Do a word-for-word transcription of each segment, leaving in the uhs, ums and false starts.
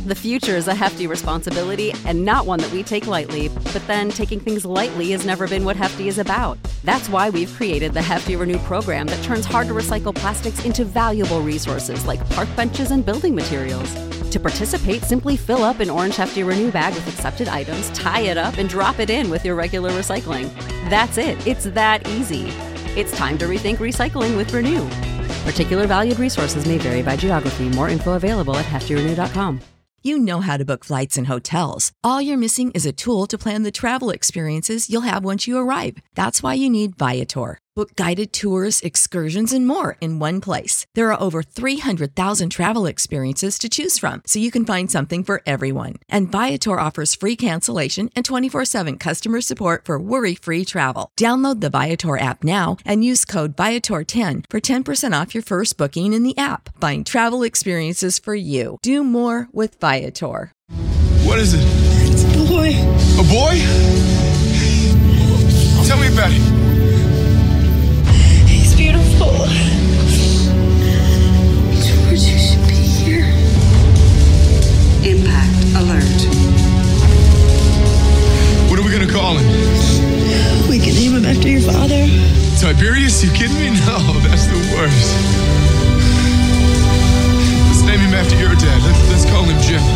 The future is a hefty responsibility and not one that we take lightly, but then taking things lightly has never been what Hefty is about. That's why we've created the Hefty Renew program that turns hard-to-recycle plastics into valuable resources like park benches and building materials. To participate, simply fill up an orange Hefty Renew bag with accepted items, tie it up, and drop it in with your regular recycling. That's it. It's that easy. It's time to rethink recycling with Renew. Particular valued resources may vary by geography. More info available at hefty renew dot com. You know how to book flights and hotels. All you're missing is a tool to plan the travel experiences you'll have once you arrive. That's why you need Viator. Book guided tours, excursions, and more in one place. There are over three hundred thousand travel experiences to choose from, so you can find something for everyone. And Viator offers free cancellation and twenty-four seven customer support for worry-free travel. Download the Viator app now and use code Viator ten for ten percent off your first booking in the app. Find travel experiences for you. Do more with Viator. What is it? It's a boy. A boy? Tell me about it. He's beautiful. George, you should be here. Impact alert. What are we gonna call him? We can name him after your father. Tiberius? You kidding me? No, that's the worst. Let's name him after your dad. Let's, let's call him Jim.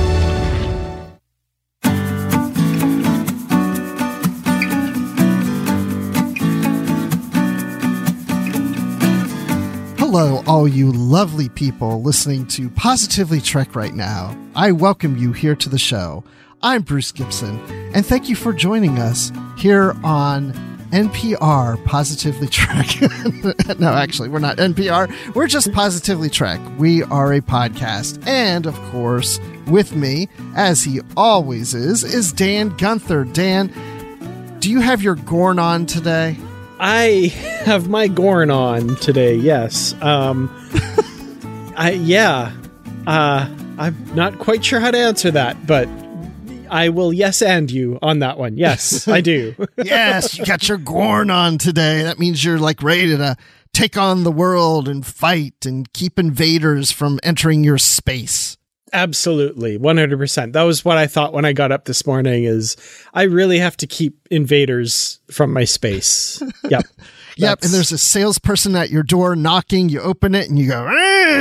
Hello, all you lovely people listening to Positively Trek right now. I welcome you here to the show. I'm Bruce Gibson, and thank you for joining us here on N P R Positively Trek. No, actually, we're not N P R. We're just Positively Trek. We are a podcast. And, of course, with me, as he always is, is Dan Gunther. Dan, do you have your Gorn on today? I have my Gorn on today, yes. Um, I yeah. Uh, I'm not quite sure how to answer that, but I will yes and you on that one. Yes, I do. Yes, you got your Gorn on today. That means you're like ready to take on the world and fight and keep invaders from entering your space. Absolutely, one hundred percent. That was what I thought when I got up this morning, is I really have to keep invaders from my space. Yep. Yep, and there's a salesperson at your door knocking, you open it, and you go,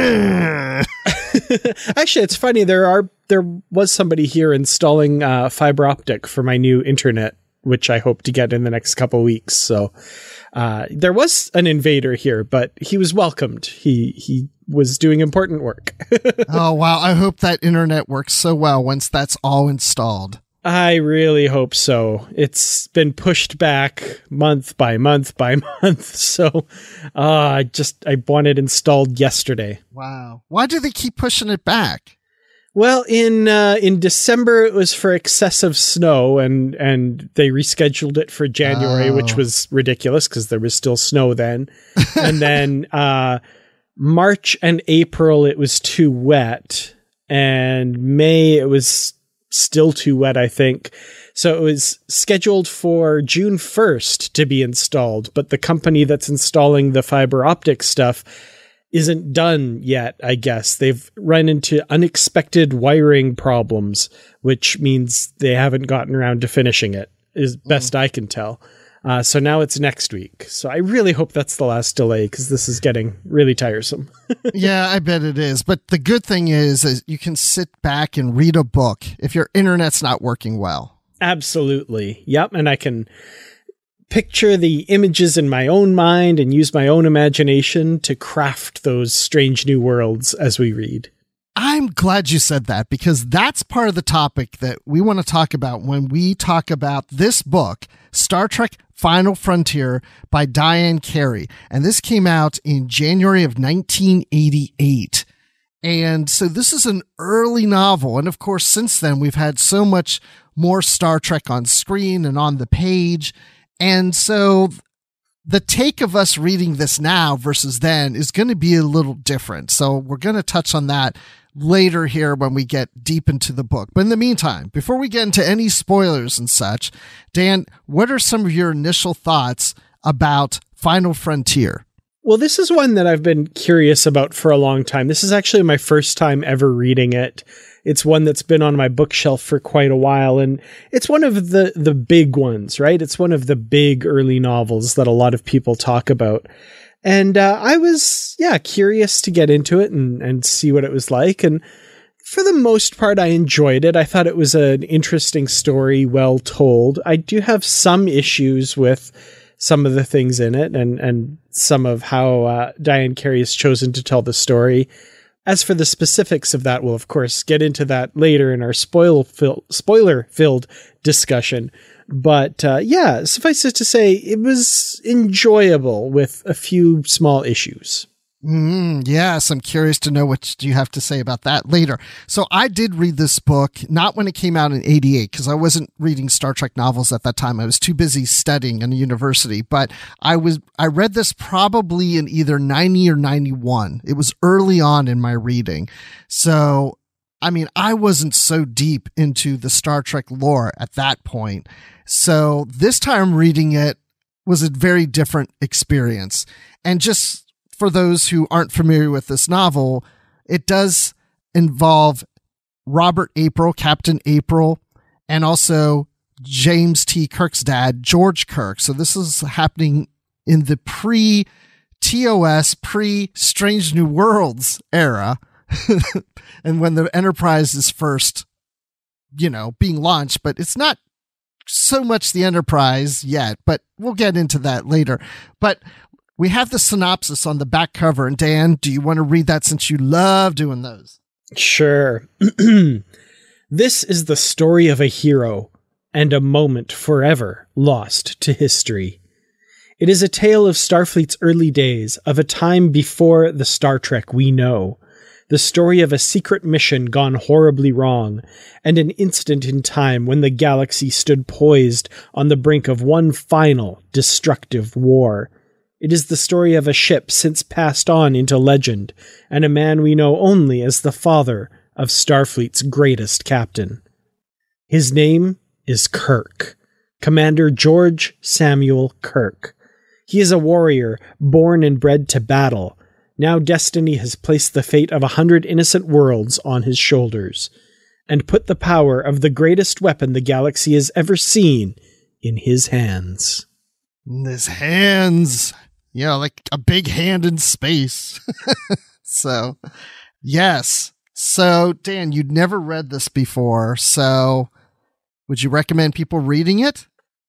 Actually, it's funny, there are there was somebody here installing uh, fiber optic for my new internet, which I hope to get in the next couple of weeks, so uh, there was an invader here, but he was welcomed. He he was doing important work. Oh, wow. I hope that internet works so well once that's all installed. I really hope so. It's been pushed back month by month by month. So uh, I just, I want it installed yesterday. Wow. Why do they keep pushing it back? Well, in uh, in December, it was for excessive snow, and, and they rescheduled it for January, oh. which was ridiculous because there was still snow then. And then uh, March and April, it was too wet. And May, it was still too wet, I think. So it was scheduled for June first to be installed, but the company that's installing the fiber optic stuff isn't done yet, I guess. They've run into unexpected wiring problems, which means they haven't gotten around to finishing it, is best mm. I can tell. Uh, so now it's next week. So I really hope that's the last delay, because this is getting really tiresome. Yeah, I bet it is. But the good thing is, is you can sit back and read a book if your internet's not working well. Absolutely. Yep. And I can picture the images in my own mind and use my own imagination to craft those strange new worlds as we read. I'm glad you said that, because that's part of the topic that we want to talk about when we talk about this book, Star Trek Final Frontier by Diane Carey. And this came out in January of nineteen eighty-eight. And so this is an early novel. And of course, since then, we've had so much more Star Trek on screen and on the page. And so the take of us reading this now versus then is going to be a little different. So we're going to touch on that later here when we get deep into the book. But in the meantime, before we get into any spoilers and such, Dan, what are some of your initial thoughts about Final Frontier? Well, this is one that I've been curious about for a long time. This is actually my first time ever reading it. It's one that's been on my bookshelf for quite a while, and it's one of the, the big ones, right? It's one of the big early novels that a lot of people talk about. And uh, I was, yeah, curious to get into it and, and see what it was like. And for the most part, I enjoyed it. I thought it was an interesting story, well told. I do have some issues with some of the things in it and, and some of how uh, Diane Carey has chosen to tell the story. As for the specifics of that, we'll, of course, get into that later in our spoil fil- spoiler-filled discussion. But uh, yeah, suffice it to say, it was enjoyable with a few small issues. Mm, yes, I'm curious to know what you have to say about that later. So I did read this book, not when it came out in eighty-eight, because I wasn't reading Star Trek novels at that time. I was too busy studying in a university, but I was, I read this probably in either ninety or ninety-one. It was early on in my reading. So, I mean, I wasn't so deep into the Star Trek lore at that point. So this time reading it was a very different experience. And just for those who aren't familiar with this novel, it does involve Robert April, Captain April, and also James T. Kirk's dad, George Kirk. So this is happening in the pre-T O S, pre-Strange New Worlds era. And when the Enterprise is first, you know, being launched, but it's not so much the Enterprise yet, but we'll get into that later. But we have the synopsis on the back cover. And Dan, do you want to read that since you love doing those? Sure. This is the story of a hero and a moment forever lost to history. It is a tale of Starfleet's early days, of a time before the Star Trek we know. The story of a secret mission gone horribly wrong, and an instant in time when the galaxy stood poised on the brink of one final destructive war. It is the story of a ship since passed on into legend, and a man we know only as the father of Starfleet's greatest captain. His name is Kirk, Commander George Samuel Kirk. He is a warrior born and bred to battle. Now destiny has placed the fate of a hundred innocent worlds on his shoulders, and put the power of the greatest weapon the galaxy has ever seen in his hands. In his hands. Yeah, like a big hand in space. So, yes. So, Dan, you'd never read this before, so would you recommend people reading it?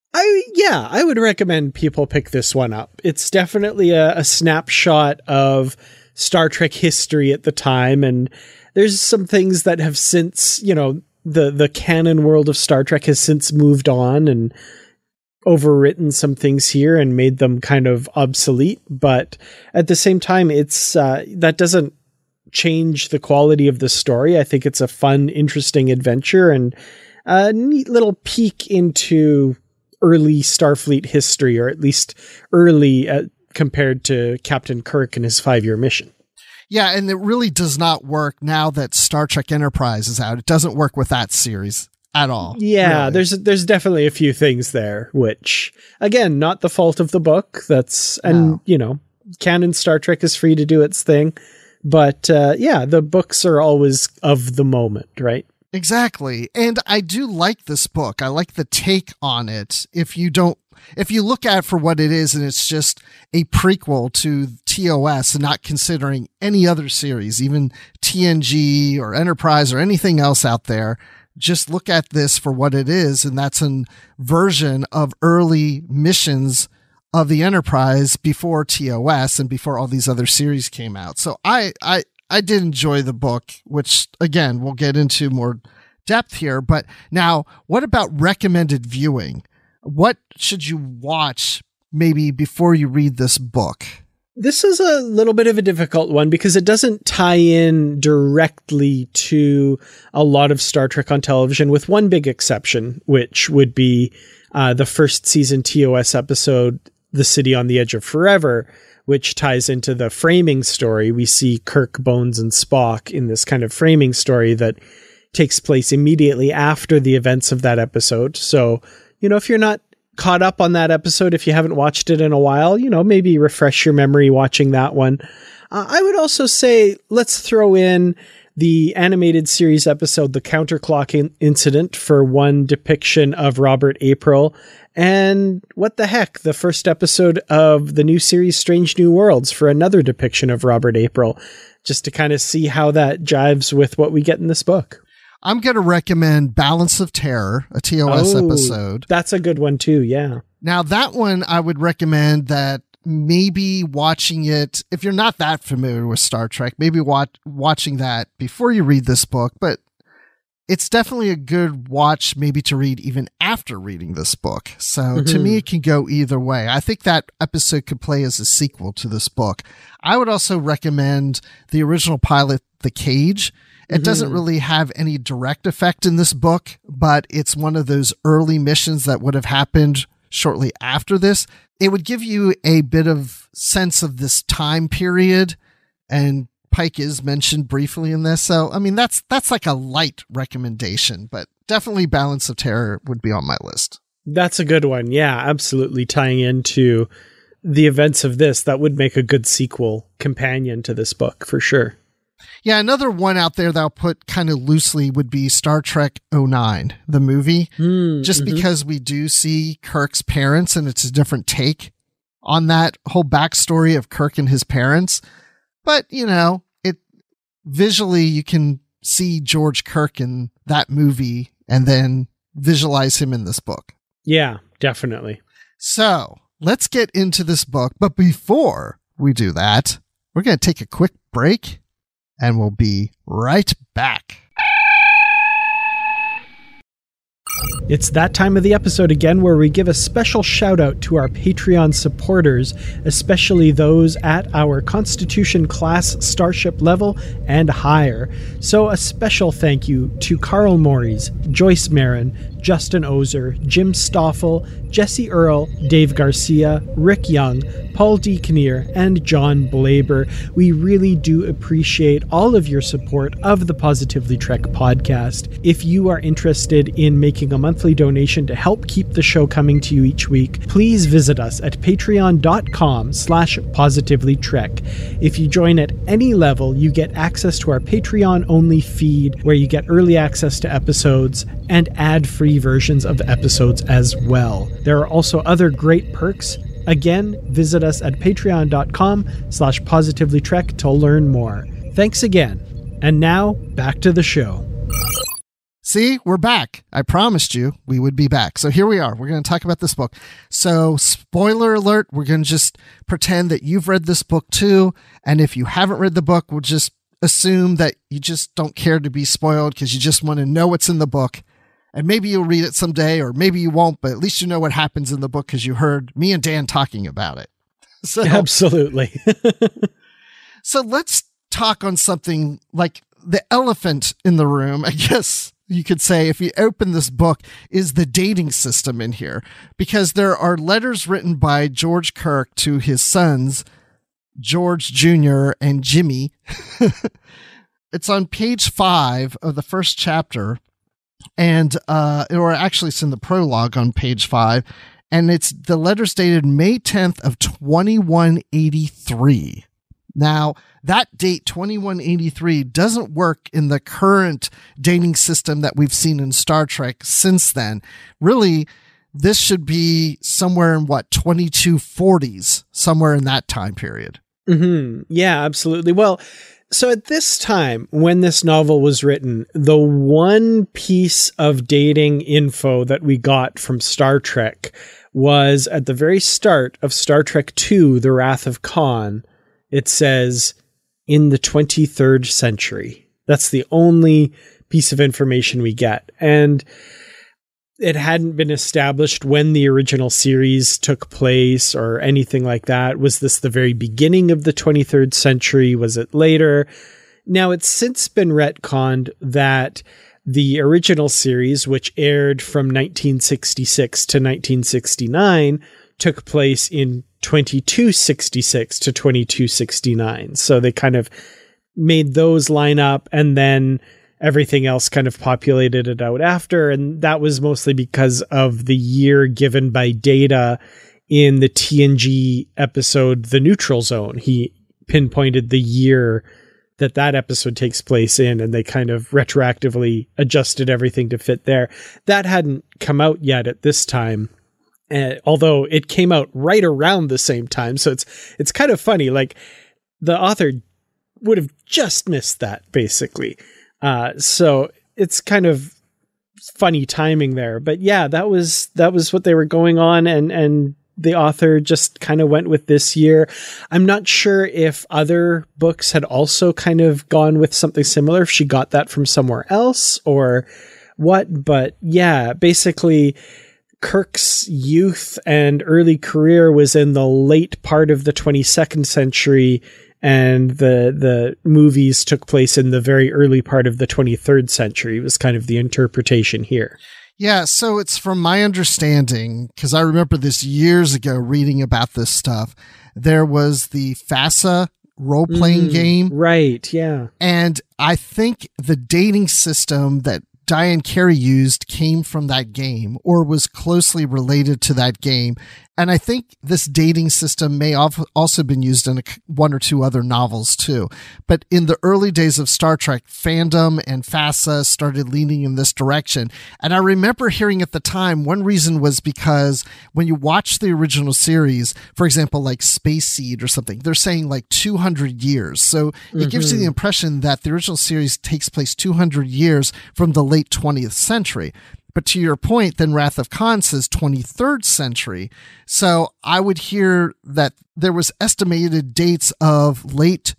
I yeah, I would recommend people pick this one up. It's definitely a, a snapshot of Star Trek history at the time, and there's some things that have since, you know, the the canon world of Star Trek has since moved on and overwritten some things here and made them kind of obsolete, but at the same time, it's uh, that doesn't change the quality of the story. I think it's a fun, interesting adventure and a neat little peek into early Starfleet history, or at least early uh, compared to Captain Kirk and his five-year mission. Yeah, and it really does not work now that Star Trek Enterprise is out. It doesn't work with that series at all. Yeah, really. there's there's definitely a few things there, which, again, not the fault of the book. That's, and, no. you know, canon Star Trek is free to do its thing. But, uh, yeah, the books are always of the moment, right? Exactly. And I do like this book. I like the take on it. If you don't, if you look at it for what it is, and it's just a prequel to T O S and not considering any other series, even T N G or Enterprise or anything else out there, just look at this for what it is. And that's a version of early missions of the Enterprise before T O S and before all these other series came out. So I, I, I did enjoy the book, which again, we'll get into more depth here. But now, what about recommended viewing? What should you watch maybe before you read this book? This is a little bit of a difficult one because it doesn't tie in directly to a lot of Star Trek on television, with one big exception, which would be uh, the first season T O S episode, The City on the Edge of Forever, which ties into the framing story. We see Kirk, Bones, and Spock in this kind of framing story that takes place immediately after the events of that episode. So, you know, if you're not caught up on that episode, if you haven't watched it in a while, you know, maybe refresh your memory watching that one. Uh, I would also say let's throw in the animated series episode, The Counterclock in- Incident, for one depiction of Robert April. And what the heck, the first episode of the new series, Strange New Worlds, for another depiction of Robert April, just to kind of see how that jives with what we get in this book. I'm going to recommend Balance of Terror, a T O S oh, episode. That's a good one too, yeah. Now, that one, I would recommend that maybe watching it, if you're not that familiar with Star Trek, maybe watch, watching that before you read this book, but it's definitely a good watch maybe to read even after reading this book. So mm-hmm. to me, it can go either way. I think that episode could play as a sequel to this book. I would also recommend the original pilot, The Cage. It mm-hmm. doesn't really have any direct effect in this book, but it's one of those early missions that would have happened shortly after this. It would give you a bit of sense of this time period, and Pike is mentioned briefly in this. So, I mean, that's that's like a light recommendation, but definitely Balance of Terror would be on my list. That's a good one. Yeah, absolutely. Tying into the events of this, that would make a good sequel companion to this book for sure. Yeah, another one out there that I'll put kind of loosely would be Star Trek oh nine, the movie, mm, just mm-hmm. because we do see Kirk's parents and it's a different take on that whole backstory of Kirk and his parents. But, you know, it visually you can see George Kirk in that movie and then visualize him in this book. Yeah, definitely. So let's get into this book. But before we do that, we're going to take a quick break. And we'll be right back. It's that time of the episode again where we give a special shout out to our Patreon supporters, especially those at our Constitution class starship level and higher. So a special thank you to Carl Morris, Joyce Marin, Justin Ozer, Jim Stoffel, Jesse Earl, Dave Garcia, Rick Young, Paul D. Kinnear, and John Blaber. We really do appreciate all of your support of the Positively Trek podcast. If you are interested in making a monthly donation to help keep the show coming to you each week, please visit us at patreon.com slash positivelytrek. If you join at any level, you get access to our Patreon-only feed where you get early access to episodes and ad-free versions of episodes as well. There are also other great perks. Again, visit us at patreon.com slash positivelytrek to learn more. Thanks again. And now, back to the show. See, we're back. I promised you we would be back. So here we are. We're going to talk about this book. So spoiler alert, we're going to just pretend that you've read this book too. And if you haven't read the book, we'll just assume that you just don't care to be spoiled because you just want to know what's in the book. And maybe you'll read it someday, or maybe you won't, but at least you know what happens in the book because you heard me and Dan talking about it. So, absolutely. So let's talk on something like the elephant in the room, I guess you could say, if you open this book, is the dating system in here. Because there are letters written by George Kirk to his sons, George Junior and Jimmy. It's on page five of the first chapter. And, uh, or actually it's in the prologue on page five, and it's the letters dated May tenth of twenty-one eighty-three. Now that date, twenty-one eighty-three, doesn't work in the current dating system that we've seen in Star Trek since then. Really, this should be somewhere in what, twenty-two forties, somewhere in that time period. Mm-hmm. Yeah, absolutely. Well, so at this time, when this novel was written, the one piece of dating info that we got from Star Trek was at the very start of Star Trek two, The Wrath of Khan. It says, in the twenty-third century. That's the only piece of information we get. And it hadn't been established when the original series took place or anything like that. Was this the very beginning of the twenty-third century? Was it later? Now, it's since been retconned that the original series, which aired from nineteen sixty-six to nineteen sixty-nine, took place in twenty-two sixty-six to twenty-two sixty-nine. So they kind of made those line up, and then everything else kind of populated it out after. And that was mostly because of the year given by Data in the T N G episode, The Neutral Zone. He pinpointed the year that that episode takes place in, and they kind of retroactively adjusted everything to fit there. That hadn't come out yet at this time, uh, although it came out right around the same time. So it's it's kind of funny. Like, the author would have just missed that, basically. Uh, so it's kind of funny timing there. But yeah, that was that was what they were going on, and and the author just kind of went with this year. I'm not sure if other books had also kind of gone with something similar, if she got that from somewhere else or what, but yeah, basically Kirk's youth and early career was in the late part of the twenty-second century, and the the movies took place in the very early part of the twenty-third century. It was kind of the interpretation here. Yeah, so it's from my understanding, because I remember this years ago reading about this stuff, there was the FASA role-playing Mm, game. Right, yeah. And I think the dating system that Diane Carey used came from that game or was closely related to that game. And I think this dating system may have also been used in a, one or two other novels too. But in the early days of Star Trek, fandom and FASA started leaning in this direction. And I remember hearing at the time, one reason was because when you watch the original series, for example, like Space Seed or something, they're saying like two hundred years. So it mm-hmm. gives you the impression that the original series takes place two hundred years from the late twentieth century. But to your point, then Wrath of Khan says twenty-third century. So I would hear that there was estimated dates of late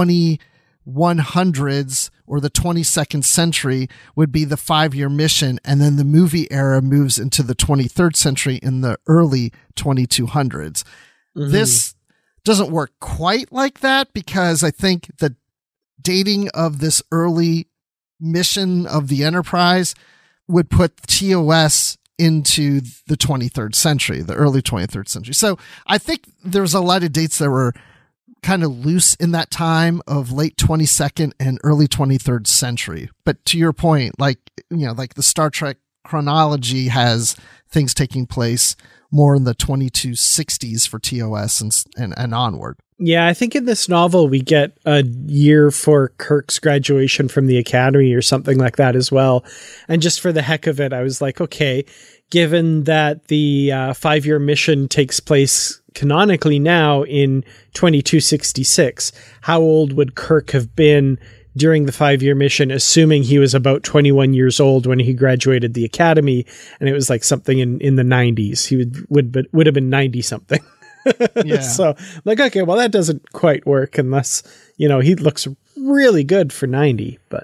twenty-one hundreds or the twenty-second century would be the five-year mission. And then the movie era moves into the twenty-third century in the early twenty-two hundreds. Mm-hmm. This doesn't work quite like that, because I think the dating of this early mission of the Enterprise would put T O S into the twenty-third century, the early twenty-third century. So I think there's a lot of dates that were kind of loose in that time of late twenty-second and early twenty-third century. But to your point, like, you know, like the Star Trek chronology has things taking place more in the twenty-two sixties for T O S and, and, and onward. Yeah, I think in this novel we get a year for Kirk's graduation from the academy or something like that as well. And just for the heck of it, I was like, okay, given that the uh, five-year mission takes place canonically now in twenty-two sixty-six, how old would Kirk have been during the five-year mission, assuming he was about twenty-one years old when he graduated the academy, and it was like something in, in the nineties. He would would would have been ninety-something. Yeah. So, like, okay, well, that doesn't quite work unless, you know, he looks really good for ninety, but.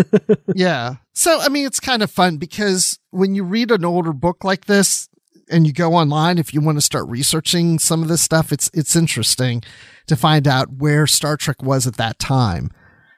Yeah. So, I mean, it's kind of fun because when you read an older book like this and you go online, if you want to start researching some of this stuff, it's it's interesting to find out where Star Trek was at that time.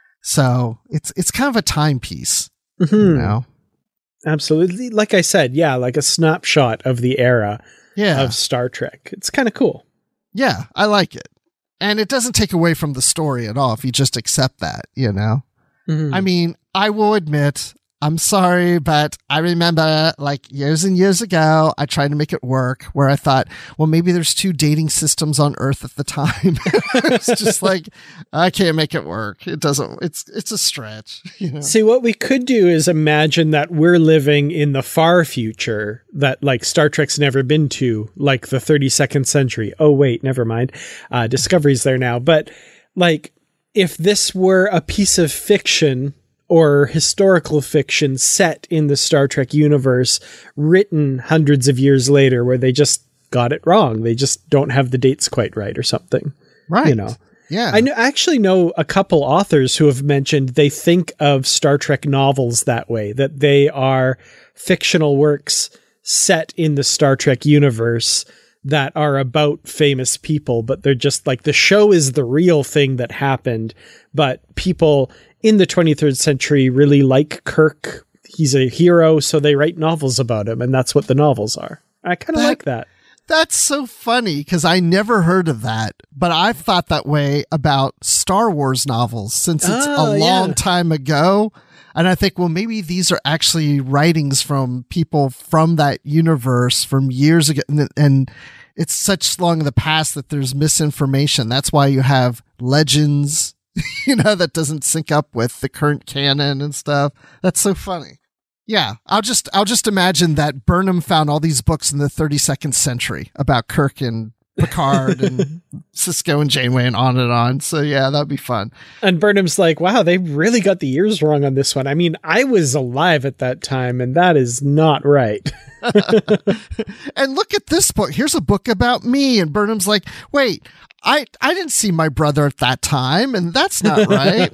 So it's it's kind of a timepiece, mm-hmm. you know? Absolutely. Like I said, yeah, like a snapshot of the era yeah. of Star Trek. It's kind of cool. Yeah, I like it. And it doesn't take away from the story at all if you just accept that, you know? Mm-hmm. I mean, I will admit, I'm sorry, but I remember like years and years ago, I tried to make it work where I thought, well, maybe there's two dating systems on Earth at the time. It's just like, I can't make it work. It doesn't, it's, it's a stretch. You know? See, what we could do is imagine that we're living in the far future that like Star Trek's never been to, like the thirty-second century. Oh, wait, never mind. Uh, Discovery's there now. But like, if this were a piece of fiction or historical fiction set in the Star Trek universe, written hundreds of years later, where they just got it wrong. They just don't have the dates quite right or something. Right. You know? Yeah. I kn- actually know a couple authors who have mentioned they think of Star Trek novels that way, that they are fictional works set in the Star Trek universe that are about famous people, but they're just like, the show is the real thing that happened, but people in the twenty-third century really like Kirk. He's a hero, so they write novels about him, and that's what the novels are. I kind of like that. That's so funny, because I never heard of that, but I've thought that way about Star Wars novels since it's oh, a long yeah. time ago. And I think, well, maybe these are actually writings from people from that universe from years ago. And, and it's such long in the past that there's misinformation. That's why you have legends you know, that doesn't sync up with the current canon and stuff. That's so funny. Yeah, I'll just I'll just imagine that Burnham found all these books in the thirty-second century about Kirk and Picard and Sisko and Janeway and on and on. So yeah, that'd be fun. And Burnham's like, wow, they really got the years wrong on this one. I mean, I was alive at that time, and that is not right. And look at this book. Here's a book about me. And Burnham's like, wait, I, I didn't see my brother at that time, and that's not right.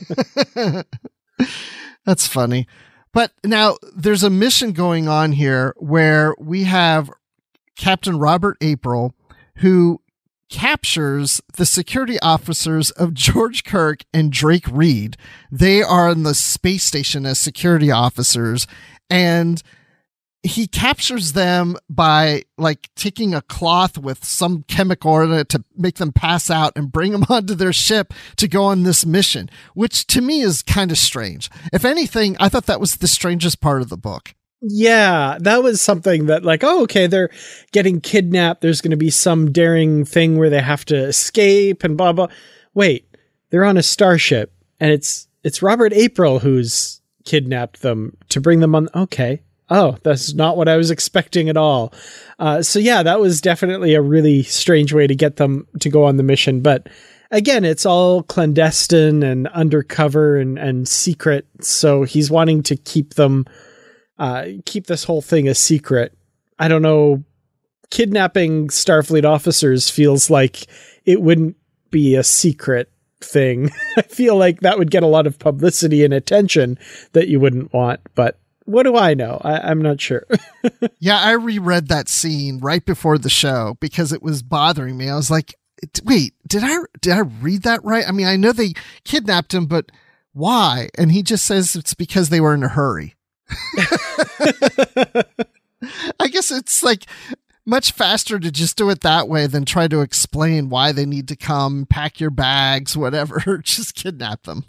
That's funny. But now there's a mission going on here where we have Captain Robert April, who captures the security officers of George Kirk and Drake Reed. They are on the space station as security officers, and he captures them by like taking a cloth with some chemical in it to make them pass out and bring them onto their ship to go on this mission, which to me is kind of strange. If anything, I thought that was the strangest part of the book. Yeah, that was something that like, oh, okay, they're getting kidnapped. There's going to be some daring thing where they have to escape and blah, blah. Wait, they're on a starship and it's, it's Robert April who's kidnapped them to bring them on. Okay. Oh, that's not what I was expecting at all. Uh, so yeah, that was definitely a really strange way to get them to go on the mission. But again, it's all clandestine and undercover and, and secret. So he's wanting to keep them, uh, keep this whole thing a secret. I don't know. Kidnapping Starfleet officers feels like it wouldn't be a secret thing. I feel like that would get a lot of publicity and attention that you wouldn't want, but what do I know? I, I'm not sure. Yeah, I reread that scene right before the show because it was bothering me. I was like, wait, did I did I read that right? I mean, I know they kidnapped him, but why? And he just says it's because they were in a hurry. I guess it's like much faster to just do it that way than try to explain why they need to come, pack your bags, whatever. Just kidnap them.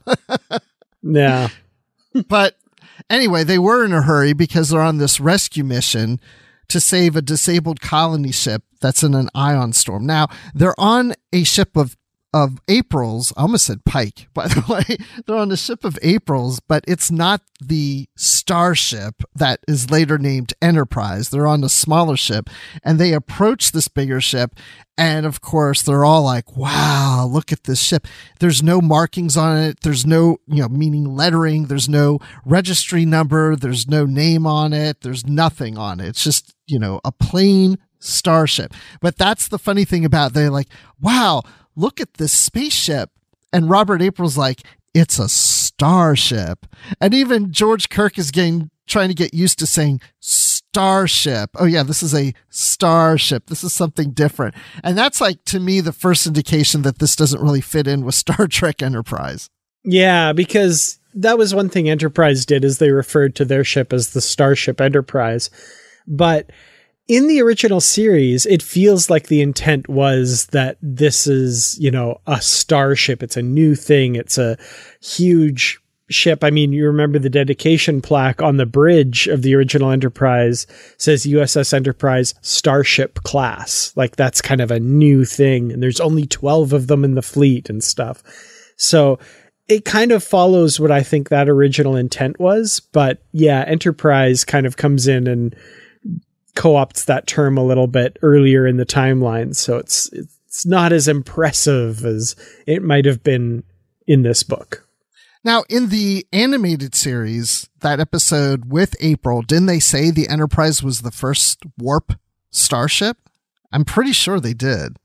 Yeah. But anyway, they were in a hurry because they're on this rescue mission to save a disabled colony ship that's in an ion storm. Now, they're on a ship of of April's. I almost said Pike, by the way. They're on a ship of April's, but it's not the starship that is later named Enterprise. They're on a smaller ship, and they approach this bigger ship, and of course, they're all like, wow, look at this ship. There's no markings on it. There's no, you know, meaning lettering. There's no registry number. There's no name on it. There's nothing on it. It's just, you know, a plain starship. But that's the funny thing about it. They're like, wow, look at this spaceship. And Robert April's like, it's a starship. And even George Kirk is getting, trying to get used to saying starship. Oh yeah, this is a starship. This is something different. And that's like, to me, the first indication that this doesn't really fit in with Star Trek Enterprise. Yeah, because that was one thing Enterprise did, is they referred to their ship as the Starship Enterprise. But in the original series, it feels like the intent was that this is, you know, a starship. It's a new thing. It's a huge ship. I mean, you remember the dedication plaque on the bridge of the original Enterprise says U S S Enterprise Starship Class. Like, that's kind of a new thing. And there's only twelve of them in the fleet and stuff. So it kind of follows what I think that original intent was. But yeah, Enterprise kind of comes in and co-opts that term a little bit earlier in the timeline. So it's it's not as impressive as it might have been in this book. Now, in the animated series, that episode with April, didn't they say the Enterprise was the first warp starship? I'm pretty sure they did.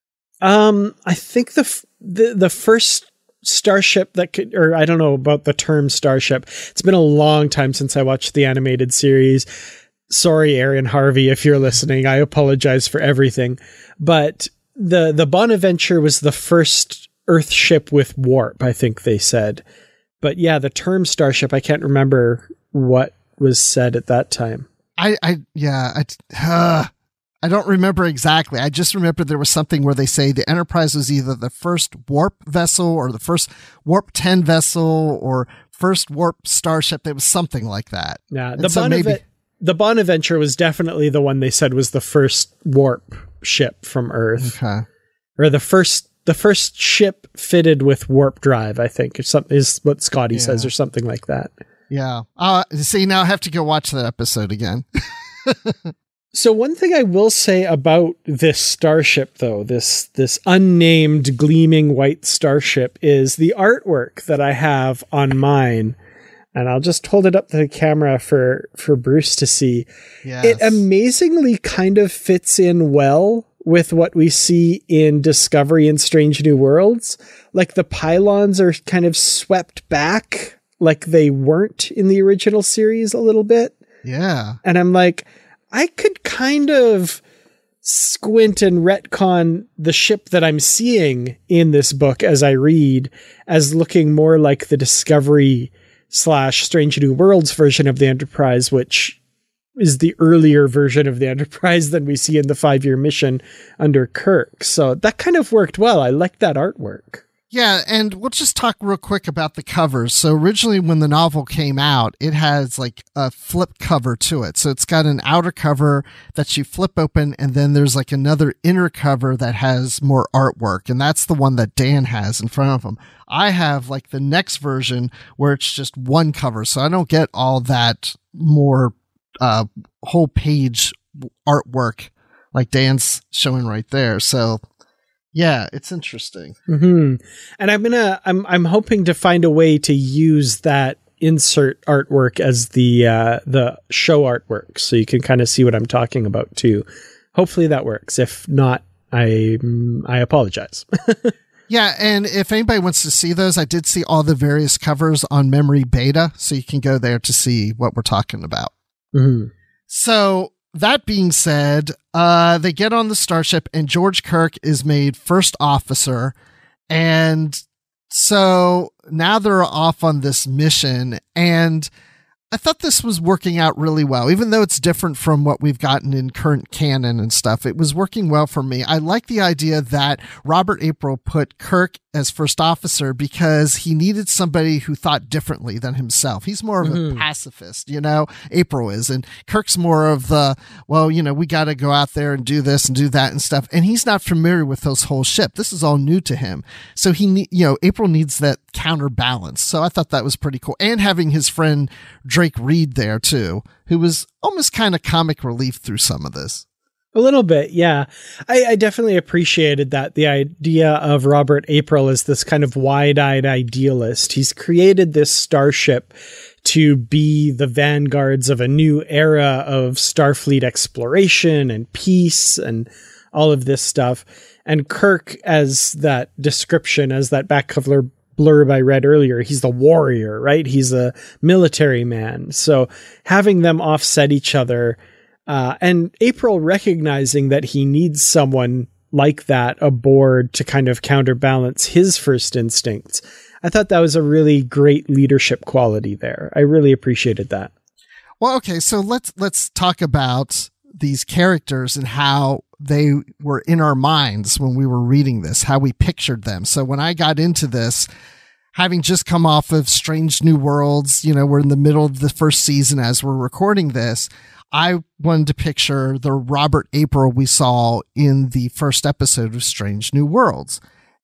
Um, I think the f- the the first starship that could, or I don't know about the term starship. It's been a long time since I watched the animated series. Sorry, Aaron Harvey, if you're listening, I apologize for everything. But the, the Bonaventure was the first Earth ship with warp, I think they said. But yeah, the term starship, I can't remember what was said at that time. I, I yeah, I, uh, I don't remember exactly. I just remember there was something where they say the Enterprise was either the first warp vessel or the first warp ten vessel or first warp starship. There was something like that. Yeah, the so Bonaventure. Maybe- The Bonaventure was definitely the one they said was the first warp ship from Earth. Okay. Or the first the first ship fitted with warp drive, I think, or something is what Scotty Yeah. says, or something like that. Yeah. Uh, see, now I have to go watch that episode again. So one thing I will say about this starship, though, this this unnamed gleaming white starship, is the artwork that I have on mine. And I'll just hold it up to the camera for, for Bruce to see. Yes. It amazingly kind of fits in well with what we see in Discovery and Strange New Worlds. Like the pylons are kind of swept back like they weren't in the original series a little bit. Yeah. And I'm like, I could kind of squint and retcon the ship that I'm seeing in this book as I read as looking more like the Discovery slash Strange New Worlds version of the Enterprise, which is the earlier version of the Enterprise than we see in the five-year mission under Kirk. So that kind of worked well. I like that artwork. Yeah, and we'll just talk real quick about the covers. So originally when the novel came out, it has like a flip cover to it. So it's got an outer cover that you flip open, and then there's like another inner cover that has more artwork, and that's the one that Dan has in front of him. I have like the next version where it's just one cover, so I don't get all that more uh, whole page artwork like Dan's showing right there. So yeah, it's interesting. Mm-hmm. And I'm gonna, I'm, I'm hoping to find a way to use that insert artwork as the, uh, the show artwork, so you can kind of see what I'm talking about too. Hopefully that works. If not, I, I apologize. Yeah, and if anybody wants to see those, I did see all the various covers on Memory Beta, so you can go there to see what we're talking about. Mm-hmm. So that being said, uh, they get on the starship and George Kirk is made first officer. And so now they're off on this mission, and I thought this was working out really well, even though it's different from what we've gotten in current canon and stuff. It was working well for me. I like the idea that Robert April put Kirk as first officer because he needed somebody who thought differently than himself. He's more of Mm-hmm. a pacifist, you know, April is, and Kirk's more of the, well, you know, we got to go out there and do this and do that and stuff. And he's not familiar with those whole ship. This is all new to him. So he, ne- you know, April needs that counterbalance. So I thought that was pretty cool. And having his friend Drake Reed there too, who was almost kind of comic relief through some of this. A little bit, yeah. I, I definitely appreciated that. The idea of Robert April as this kind of wide-eyed idealist. He's created this starship to be the vanguards of a new era of Starfleet exploration and peace and all of this stuff. And Kirk, as that description, as that back cover blurb I read earlier, he's the warrior, right? He's a military man. So having them offset each other, Uh, and April recognizing that he needs someone like that aboard to kind of counterbalance his first instincts. I thought that was a really great leadership quality there. I really appreciated that. Well, okay, so let's let's talk about these characters and how they were in our minds when we were reading this, how we pictured them. So when I got into this, having just come off of Strange New Worlds, you know, we're in the middle of the first season as we're recording this, I wanted to picture the Robert April we saw in the first episode of Strange New Worlds.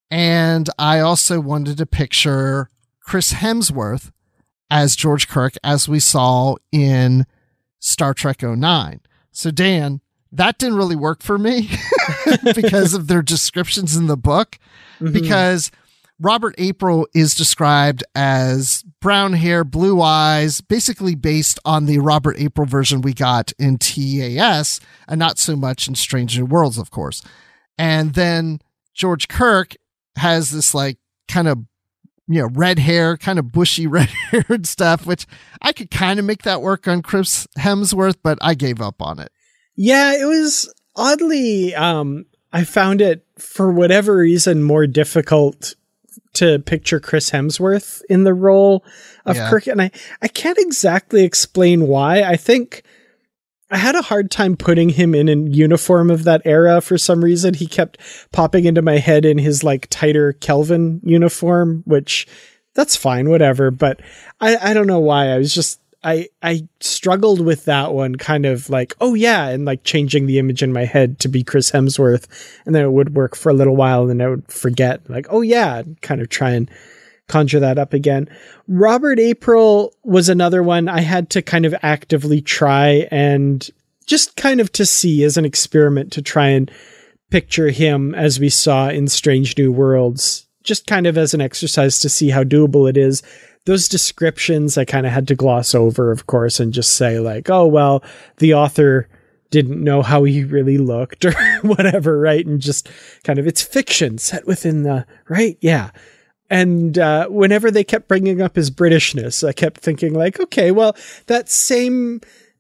And I also wanted to picture Chris Hemsworth as George Kirk as we saw in Star Trek oh nine. So Dan, that didn't really work for me because of their descriptions in the book, mm-hmm. because Robert April is described as brown hair, blue eyes, basically based on the Robert April version we got in T A S, and not so much in Strange New Worlds, of course. And then George Kirk has this like kind of, you know, red hair, kind of bushy red hair and stuff, which I could kind of make that work on Chris Hemsworth, but I gave up on it. Yeah, it was oddly, um, I found it for whatever reason more difficult to picture Chris Hemsworth in the role of Yeah. Kirk. And I, I can't exactly explain why. I think I had a hard time putting him in a uniform of that era for some reason. He kept popping into my head in his like tighter Kelvin uniform, which that's fine, whatever. But I, I don't know why. I was just, I I struggled with that one, kind of like, oh yeah, and like changing the image in my head to be Chris Hemsworth, and then it would work for a little while, and then I would forget, like, oh yeah, and kind of try and conjure that up again. Robert April was another one I had to kind of actively try, and just kind of to see as an experiment to try and picture him as we saw in Strange New Worlds, just kind of as an exercise to see how doable it is. Those descriptions I kind of had to gloss over, of course, and just say like, oh, well, the author didn't know how he really looked or whatever, right? And just kind of, it's fiction set within the, right? Yeah. And uh, whenever they kept bringing up his Britishness, I kept thinking like, okay, well, that same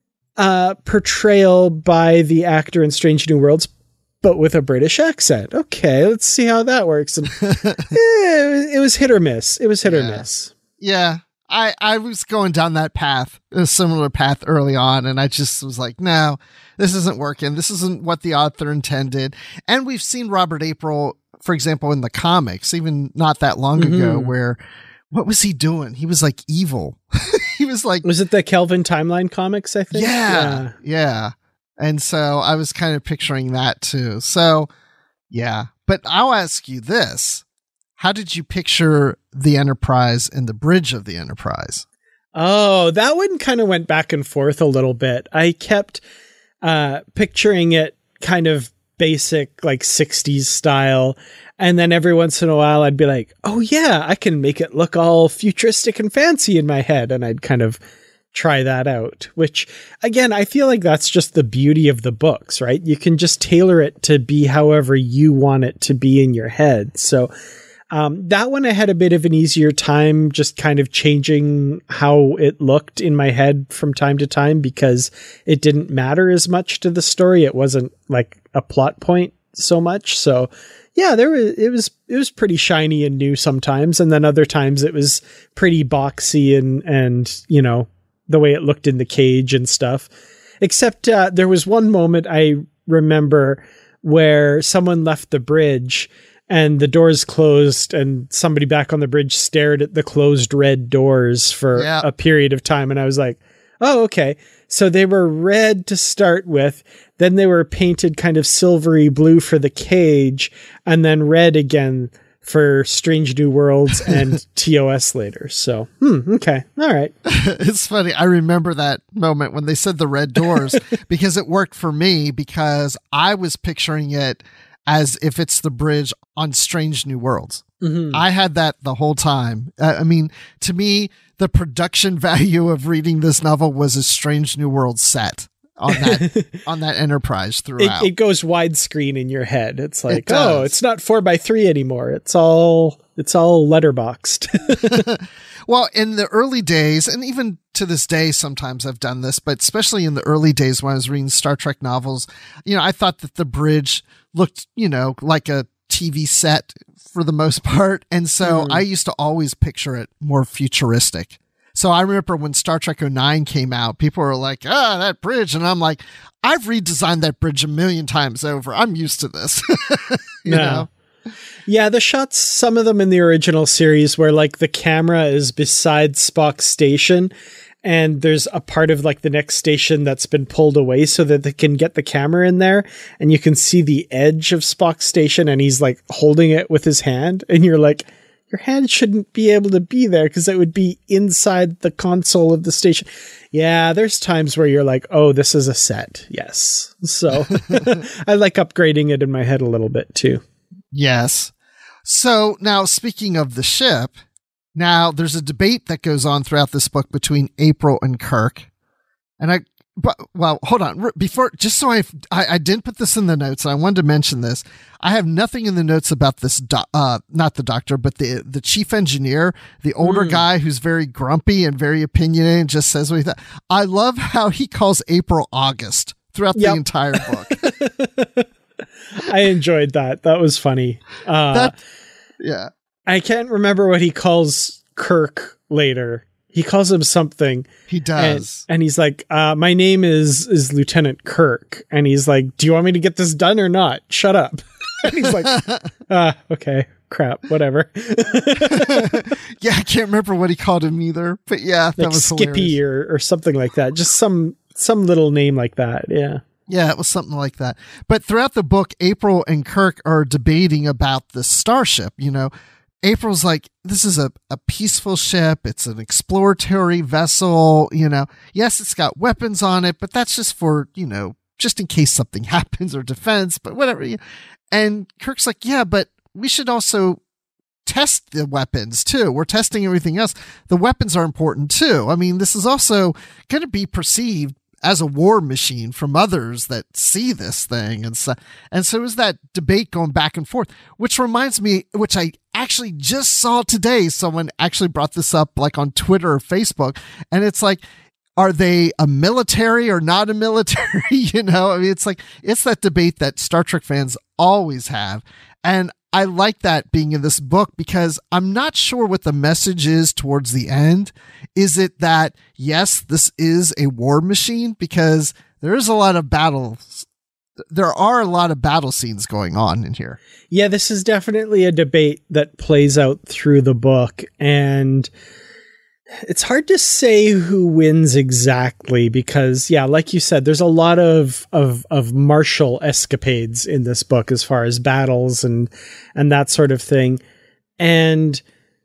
uh, portrayal by the actor in Strange New Worlds, but with a British accent. Okay, let's see how that works. And eh, it, was, it was hit or miss. It was hit yeah. or miss. Yeah, I, I was going down that path, a similar path early on, and I just was like, no, this isn't working. This isn't what the author intended. And we've seen Robert April, for example, in the comics, even not that long mm-hmm. ago, where, what was he doing? He was like evil. He was like... Was it the Kelvin Timeline comics, I think? Yeah, yeah. yeah. And so I was kind of picturing that too. So, yeah. But I'll ask you this. How did you picture the Enterprise and the bridge of the Enterprise? Oh, that one kind of went back and forth a little bit. I kept uh, picturing it kind of basic, like sixties style. And then every once in a while I'd be like, oh yeah, I can make it look all futuristic and fancy in my head. And I'd kind of try that out, which again, I feel like that's just the beauty of the books, right? You can just tailor it to be however you want it to be in your head. So um, that one I had a bit of an easier time just kind of changing how it looked in my head from time to time because it didn't matter as much to the story. It wasn't like a plot point so much. So yeah, there was, it was, it was pretty shiny and new sometimes. And then other times it was pretty boxy and, and, you know, the way it looked in the cage and stuff. Except uh, there was one moment I remember where someone left the bridge and the doors closed and somebody back on the bridge stared at the closed red doors for yeah. a period of time. And I was like, oh, okay. So they were red to start with. Then they were painted kind of silvery blue for the cage and then red again for Strange New Worlds and T O S later. So, hmm, okay. All right. It's funny. I remember that moment when they said the red doors because it worked for me because I was picturing it as if it's the bridge on Strange New Worlds. Mm-hmm. I had that the whole time. Uh, I mean, to me, the production value of reading this novel was a Strange New Worlds set on that on that Enterprise throughout. It, it goes widescreen in your head. It's like, it oh, it's not four by three anymore. It's all it's all letterboxed. Well, in the early days, and even to this day, sometimes I've done this, but especially in the early days when I was reading Star Trek novels, you know, I thought that the bridge looked, you know, like a T V set for the most part. And so mm. I used to always picture it more futuristic. So I remember when Star Trek oh nine came out, people were like, ah, that bridge. And I'm like, I've redesigned that bridge a million times over. I'm used to this. you no. know? Yeah, the shots, some of them in the original series where like the camera is beside Spock's station and there's a part of like the next station that's been pulled away so that they can get the camera in there and you can see the edge of Spock's station and he's like holding it with his hand and you're like, your hand shouldn't be able to be there because it would be inside the console of the station. Yeah, there's times where you're like, oh, this is a set. Yes. So I like upgrading it in my head a little bit too. Yes. So now speaking of the ship, now there's a debate that goes on throughout this book between April and Kirk. And I, but, well, hold on. Before, just so I've, I, I didn't put this in the notes, and I wanted to mention this. I have nothing in the notes about this, do, uh, not the doctor, but the the chief engineer, the older mm. guy who's very grumpy and very opinionated and just says what he thought. I love how he calls April August throughout yep. the entire book. I enjoyed that. That was funny. Uh, that, yeah. I can't remember what he calls Kirk later. He calls him something. He does. And, and he's like, uh, my name is, is Lieutenant Kirk. And he's like, do you want me to get this done or not? Shut up. And he's like, ah, okay. crap, whatever. Yeah, I can't remember what he called him either, but yeah, that like was Skippy or, or something like that. Just some some little name like that. Yeah. Yeah, it was something like that. But throughout the book, April and Kirk are debating about the starship. You know, April's like, this is a, a peaceful ship. It's an exploratory vessel. You know, yes, it's got weapons on it, but that's just for, you know, just in case something happens or defense, but whatever. And Kirk's like, yeah, but we should also test the weapons too. We're testing everything else. The weapons are important too. I mean, this is also going to be perceived as a war machine from others that see this thing. And so, and so is that debate going back and forth, which reminds me, which I actually just saw today. Someone actually brought this up like on Twitter or Facebook. And it's like, are they a military or not a military? You know, I mean, it's like, it's that debate that Star Trek fans always have. And I like that being in this book because I'm not sure what the message is towards the end. Is it that, yes, this is a war machine? Because there is a lot of battles. There are a lot of battle scenes going on in here. Yeah, this is definitely a debate that plays out through the book. And it's hard to say who wins exactly because, yeah, like you said, there's a lot of, of, of martial escapades in this book as far as battles and, and that sort of thing. And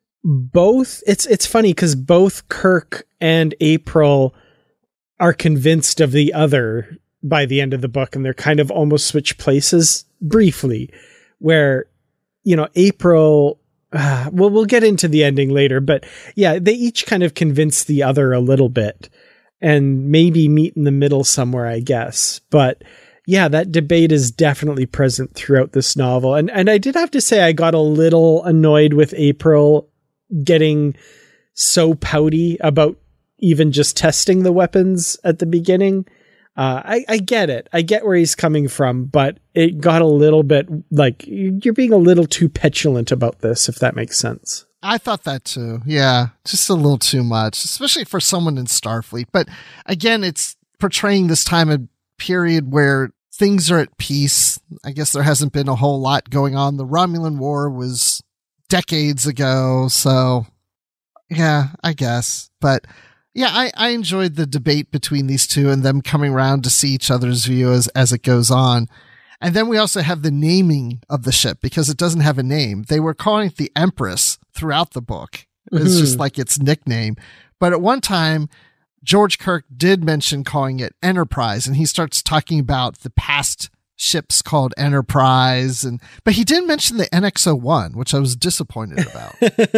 both, it's, it's funny because both Kirk and April are convinced of the other by the end of the book. And they're kind of almost switch places briefly where, you know, April, Uh, well, we'll get into the ending later, but yeah, they each kind of convince the other a little bit and maybe meet in the middle somewhere, I guess. But yeah, that debate is definitely present throughout this novel. And, and I did have to say, I got a little annoyed with April getting so pouty about even just testing the weapons at the beginning. Uh, I, I get it. I get where he's coming from, but it got a little bit like you're being a little too petulant about this, if that makes sense. I thought that too. Yeah, just a little too much, especially for someone in Starfleet. But again, it's portraying this time of period where things are at peace. I guess there hasn't been a whole lot going on. The Romulan War was decades ago. So yeah, I guess. But yeah, I, I enjoyed the debate between these two and them coming around to see each other's view as, as it goes on. And then we also have the naming of the ship because it doesn't have a name. They were calling it the Empress throughout the book. It's mm-hmm. just like its nickname. But at one time, George Kirk did mention calling it Enterprise, and he starts talking about the past ships called Enterprise, and but he didn't mention the N X oh one, which I was disappointed about.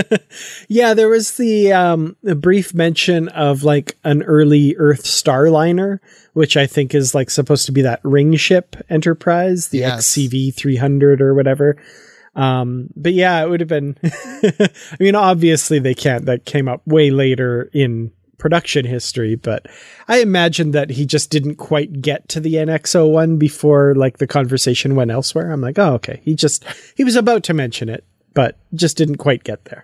Yeah, there was the um a brief mention of like an early Earth Starliner, which I think is like supposed to be that ring ship Enterprise, the yes. X C V three hundred or whatever. Um, but yeah, it would have been. I mean, obviously they can't. That came up way later in production history, but I imagine that he just didn't quite get to the N X oh one before like the conversation went elsewhere. I'm like, oh, okay. He just, he was about to mention it, but just didn't quite get there.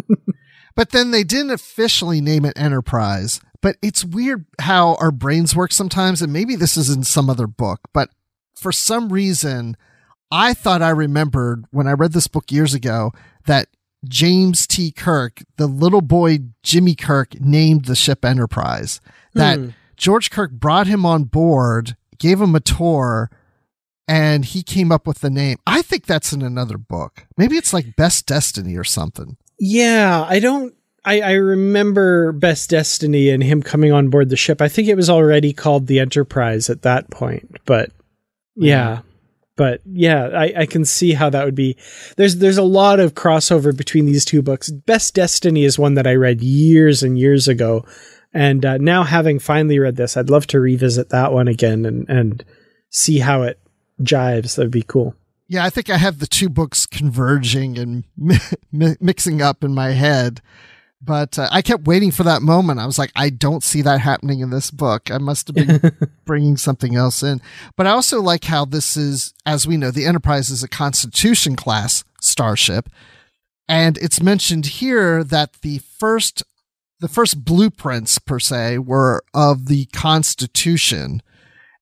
But then they didn't officially name it Enterprise, but it's weird how our brains work sometimes. And maybe this is in some other book, but for some reason I thought I remembered when I read this book years ago that James T. Kirk, the little boy Jimmy Kirk, named the ship Enterprise. That hmm. George Kirk brought him on board, gave him a tour, and he came up with the name. I think that's in another book. Maybe it's like Best Destiny or something. Yeah, I don't. I, I remember Best Destiny and him coming on board the ship. I think it was already called the Enterprise at that point, but yeah. Hmm. But yeah, I, I can see how that would be. There's there's a lot of crossover between these two books. Best Destiny is one that I read years and years ago. And uh, now having finally read this, I'd love to revisit that one again and, and see how it jives. That'd be cool. Yeah, I think I have the two books converging and mi- mi- mixing up in my head. But uh, I kept waiting for that moment. I was like, I don't see that happening in this book. I must have been bringing something else in. But I also like how this is, as we know, the Enterprise is a Constitution class starship. And it's mentioned here that the first, the first blueprints per se were of the Constitution.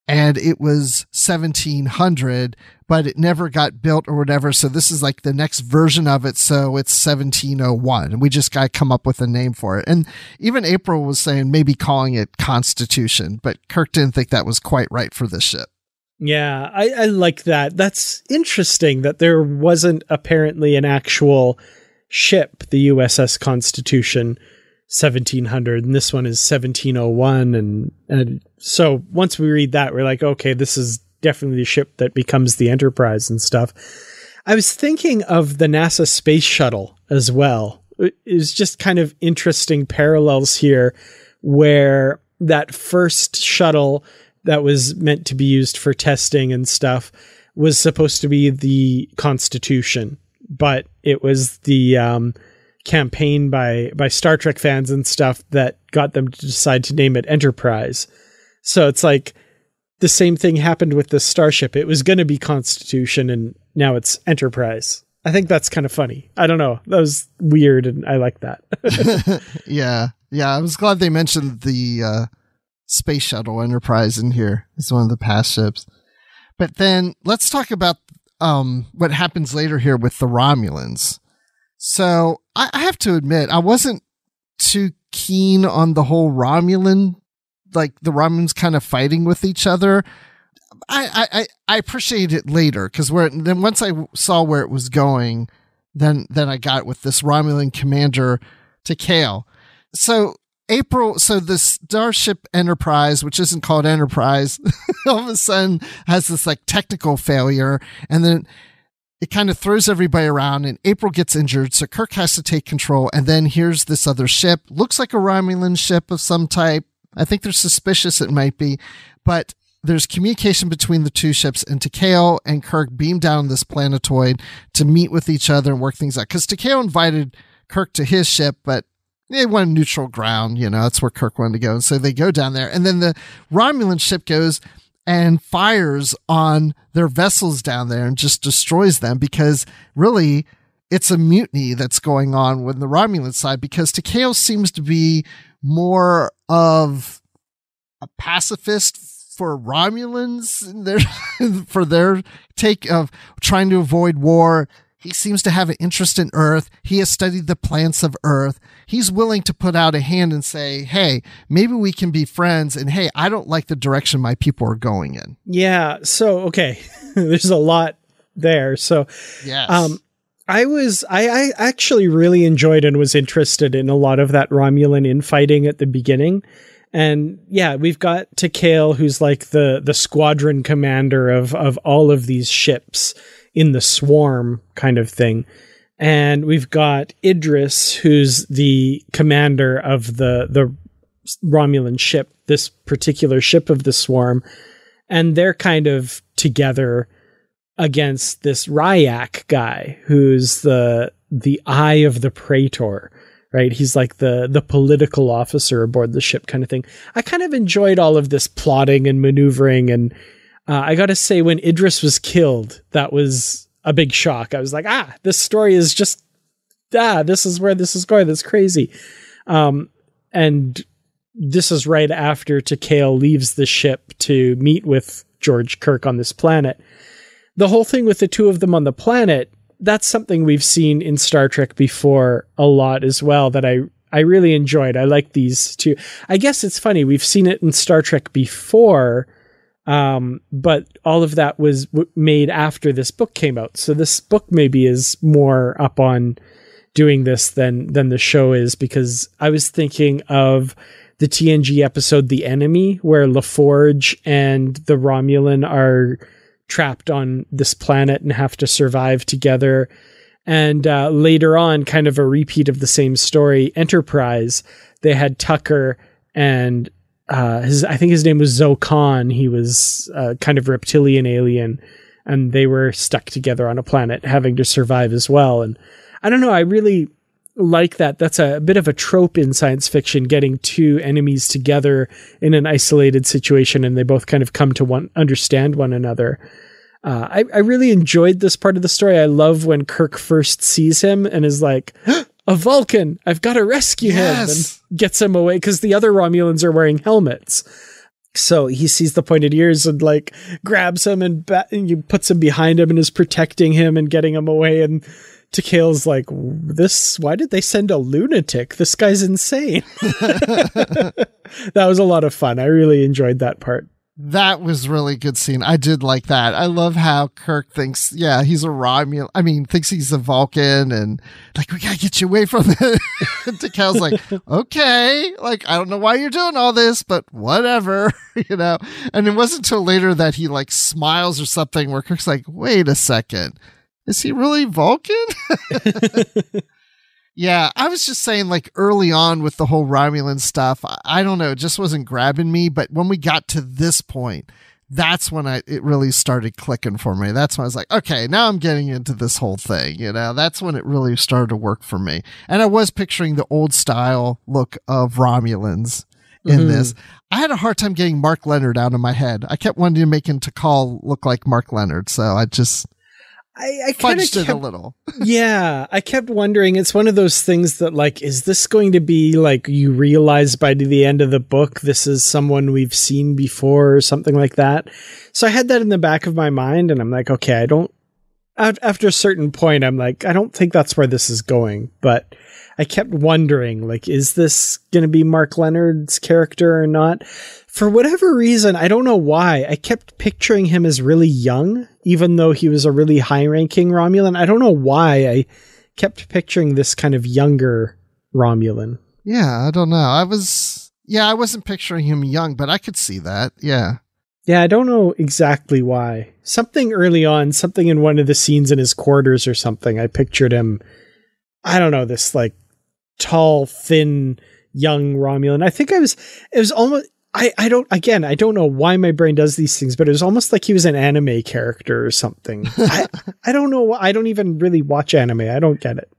and it was seventeen hundred, but it never got built or whatever. So this is like the next version of it. So it's seventeen oh one, and we just got to come up with a name for it. And even April was saying maybe calling it Constitution, but Kirk didn't think that was quite right for this ship. Yeah, I, I like that. That's interesting that there wasn't apparently an actual ship, the U S S Constitution seventeen hundred, and this one is seventeen oh one. And, and so once we read that, we're like, okay, this is definitely the ship that becomes the Enterprise and stuff. I was thinking of the NASA space shuttle as well. It's just kind of interesting parallels here where that first shuttle that was meant to be used for testing and stuff was supposed to be the Constitution, but it was the um, campaign by, by Star Trek fans and stuff that got them to decide to name it Enterprise. So it's like the same thing happened with the Starship. It was going to be Constitution, and now it's Enterprise. I think that's kind of funny. I don't know. That was weird, and I like that. yeah. Yeah. I was glad they mentioned the uh, Space Shuttle Enterprise in here. It's one of the past ships. But then let's talk about um, what happens later here with the Romulans. So I, I have to admit, I wasn't too keen on the whole Romulan, like the Romulans kind of fighting with each other. I I, I appreciate it later because where then once I saw where it was going, then then I got with this Romulan commander T'Kal. So April, so the Starship Enterprise, which isn't called Enterprise, all of a sudden has this like technical failure, and then it kind of throws everybody around, and April gets injured, so Kirk has to take control, and then here's this other ship, looks like a Romulan ship of some type. I think they're suspicious it might be, but there's communication between the two ships, and T'Kal and Kirk beam down this planetoid to meet with each other and work things out. Because T'Kal invited Kirk to his ship, but they wanted neutral ground. You know, that's where Kirk wanted to go. And so they go down there, and then the Romulan ship goes and fires on their vessels down there and just destroys them, because really it's a mutiny that's going on with the Romulan side, because T'Kal seems to be more of a pacifist for Romulans, their, for their take of trying to avoid war. He seems to have an interest in Earth. He has studied the plants of Earth. He's willing to put out a hand and say, hey, maybe we can be friends. And hey, I don't like the direction my people are going in. Yeah. So, okay. There's a lot there. So, yes. um, I was, I, I actually really enjoyed and was interested in a lot of that Romulan infighting at the beginning. And yeah, we've got T'Kal, who's like the, the squadron commander of, of all of these ships in the swarm kind of thing. And we've got Idris, who's the commander of the, the Romulan ship, this particular ship of the swarm. And they're kind of together against this Ryak guy, who's the, the eye of the Praetor. Right. He's like the, the political officer aboard the ship kind of thing. I kind of enjoyed all of this plotting and maneuvering. And uh, I got to say, when Idris was killed, that was a big shock. I was like, ah, this story is just, ah, this is where this is going. That's crazy. Um, and this is right after T'Kal leaves the ship to meet with George Kirk on this planet. The whole thing with the two of them on the planet, that's something we've seen in Star Trek before a lot as well, that I, I really enjoyed. I like these two. I guess it's funny. We've seen it in Star Trek before, um, but all of that was w- made after this book came out. So this book maybe is more up on doing this than, than the show is, because I was thinking of the T N G episode, The Enemy, where LaForge and the Romulan are trapped on this planet and have to survive together. And uh, later on, kind of a repeat of the same story, Enterprise, they had Tucker and uh, his, I think his name was Zokan. He was uh, kind of reptilian alien, and they were stuck together on a planet having to survive as well. And I don't know, I really like that. That's a bit of a trope in science fiction, getting two enemies together in an isolated situation, and they both kind of come to one, understand one another. Uh, I, I really enjoyed this part of the story. I love when Kirk first sees him and is like, a Vulcan, I've got to rescue yes. him, and gets him away, because the other Romulans are wearing helmets. So he sees the pointed ears and like grabs him and, ba- and you puts him behind him and is protecting him and getting him away. And Tekale's like, this, why did they send a lunatic? This guy's insane. That was a lot of fun. I really enjoyed that part. That was really good scene. I did like that. I love how Kirk thinks, yeah, he's a Romulan. I mean, thinks he's a Vulcan and like, we gotta get you away from it. And Tekale's like, okay, like, I don't know why you're doing all this, but whatever, you know? And it wasn't until later that he like smiles or something where Kirk's like, wait a second, is he really Vulcan? Yeah, I was just saying, like, early on with the whole Romulan stuff, I, I don't know, it just wasn't grabbing me. But when we got to this point, that's when I it really started clicking for me. That's when I was like, okay, now I'm getting into this whole thing. You know, that's when it really started to work for me. And I was picturing the old style look of Romulans in mm-hmm. this. I had a hard time getting Mark Leonard out of my head. I kept wanting to make him Tikal look like Mark Leonard, so I just... I, I kind of fudged it a little. Yeah, I kept wondering. It's one of those things that, like, is this going to be like you realize by the end of the book this is someone we've seen before or something like that? So I had that in the back of my mind, and I'm like, okay, I don't. After a certain point, I'm like, I don't think that's where this is going. But I kept wondering, like, is this going to be Mark Leonard's character or not? For whatever reason, I don't know why, I kept picturing him as really young, even though he was a really high-ranking Romulan. I don't know why I kept picturing this kind of younger Romulan. Yeah, I don't know. I was, yeah, I wasn't picturing him young, but I could see that. Yeah. Yeah, I don't know exactly why. Something early on, something in one of the scenes in his quarters or something, I pictured him, I don't know, this like tall, thin, young Romulan. I think I was, it was almost, I, I don't, again, I don't know why my brain does these things, but it was almost like he was an anime character or something. I, I don't know. I don't even really watch anime. I don't get it.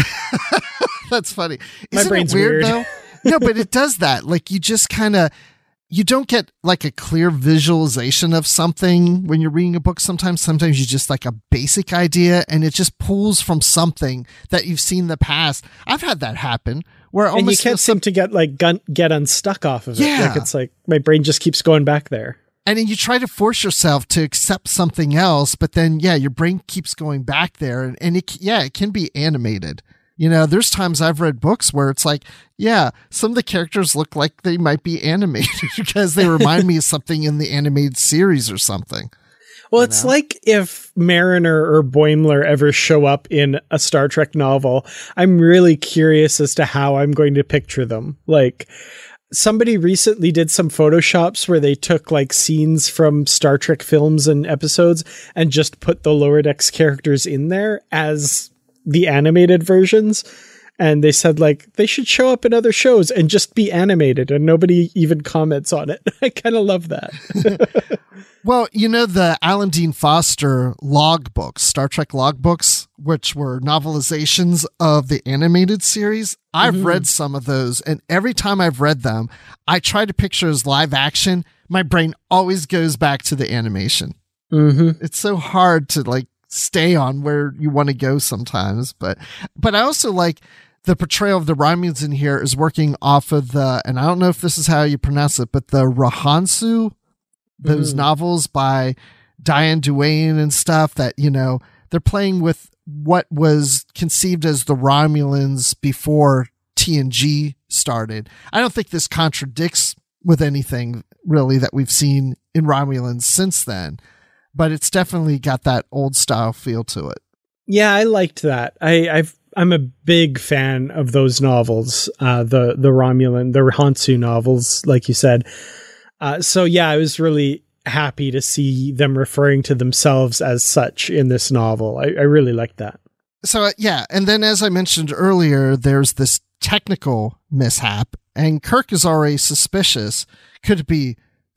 That's funny. My Isn't brain's it weird, weird. though? No, but it does that. Like you just kind of, you don't get like a clear visualization of something when you're reading a book. Sometimes, sometimes you just like a basic idea and it just pulls from something that you've seen in the past. I've had that happen. Where and you can't seem to get like gun- get unstuck off of it. Yeah. Like it's like my brain just keeps going back there. And then you try to force yourself to accept something else, but then yeah, your brain keeps going back there, and, and it yeah, it can be animated. You know, there's times I've read books where it's like, yeah, some of the characters look like they might be animated because they remind me of something in the animated series or something. Well, it's know? like if Mariner or Boimler ever show up in a Star Trek novel. I'm really curious as to how I'm going to picture them. Like, somebody recently did some Photoshops where they took like scenes from Star Trek films and episodes and just put the Lower Decks characters in there as the animated versions. And they said like they should show up in other shows and just be animated, and nobody even comments on it. I kind of love that. Well, you know, the Alan Dean Foster log books, Star Trek log books, which were novelizations of the animated series. I've mm-hmm. read some of those, and every time I've read them, I try to picture as live action. My brain always goes back to the animation. Mm-hmm. It's so hard to like stay on where you want to go sometimes. But, but I also like the portrayal of the Romulans in here is working off of the, and I don't know if this is how you pronounce it, but the Rohansu, those mm. novels by Diane Duane and stuff that, you know, they're playing with what was conceived as the Romulans before T N G started. I don't think this contradicts with anything really that we've seen in Romulans since then, but it's definitely got that old style feel to it. Yeah, I liked that. I, I've, I'm a big fan of those novels, uh, the the Romulan, the Rohansu novels, like you said. Uh, so yeah, I was really happy to see them referring to themselves as such in this novel. I, I really liked that. So uh, yeah, and then as I mentioned earlier, there's this technical mishap, and Kirk is already suspicious. Could it be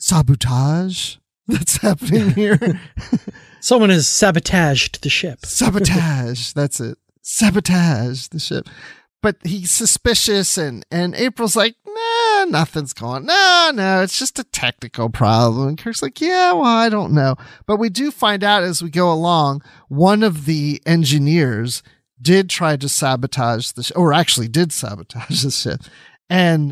sabotage that's happening here? Someone has sabotaged the ship. Sabotage, that's it. Sabotage the ship. But he's suspicious, and, and April's like, nah, nothing's going. No, no, it's just a technical problem. And Kirk's like, yeah, well, I don't know. But we do find out as we go along, one of the engineers did try to sabotage the ship, or actually did sabotage the ship. And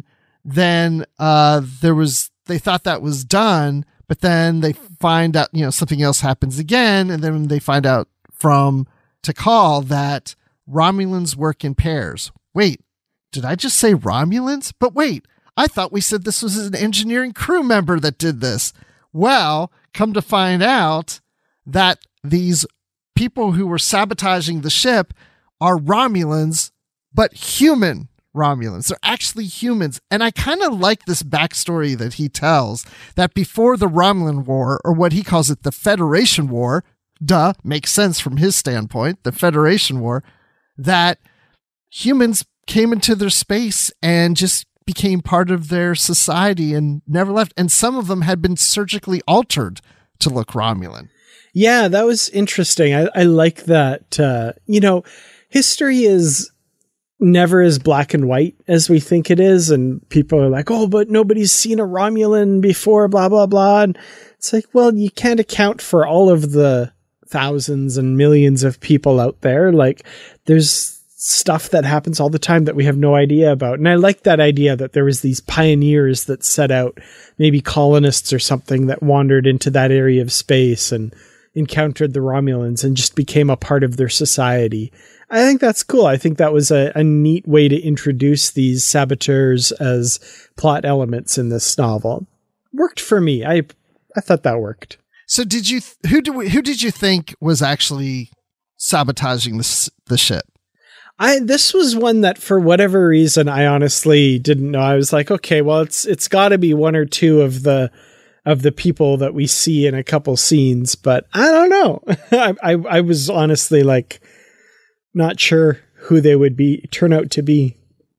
then uh, there was, they thought that was done, but then they find out, you know, something else happens again. And then they find out from Tikal that Romulans work in pairs. Wait, did I just say Romulans? But wait, I thought we said this was an engineering crew member that did this. Well, come to find out that these people who were sabotaging the ship are Romulans, but human Romulans. They're actually humans. And I kind of like this backstory that he tells, that before the Romulan War, or what he calls it, the Federation War, duh, makes sense from his standpoint, the Federation War, that humans came into their space and just became part of their society and never left. And some of them had been surgically altered to look Romulan. Yeah, that was interesting. I, I like that. Uh, you know, history is never as black and white as we think it is. And people are like, oh, but nobody's seen a Romulan before, blah, blah, blah. And it's like, well, you can't account for all of the thousands and millions of people out there. Like, there's stuff that happens all the time that we have no idea about. And I like that idea that there was these pioneers that set out, maybe colonists or something, that wandered into that area of space and encountered the Romulans and just became a part of their society. I think that's cool. I think that was a, a neat way to introduce these saboteurs as plot elements in this novel. Worked for me. I I thought that worked. So did you, th- who do we, who did you think was actually sabotaging the, the ship? I, this was one that for whatever reason, I honestly didn't know. I was like, okay, well, it's, it's gotta be one or two of the, of the people that we see in a couple scenes, but I don't know. I, I, I was honestly like, not sure who they would be, turn out to be.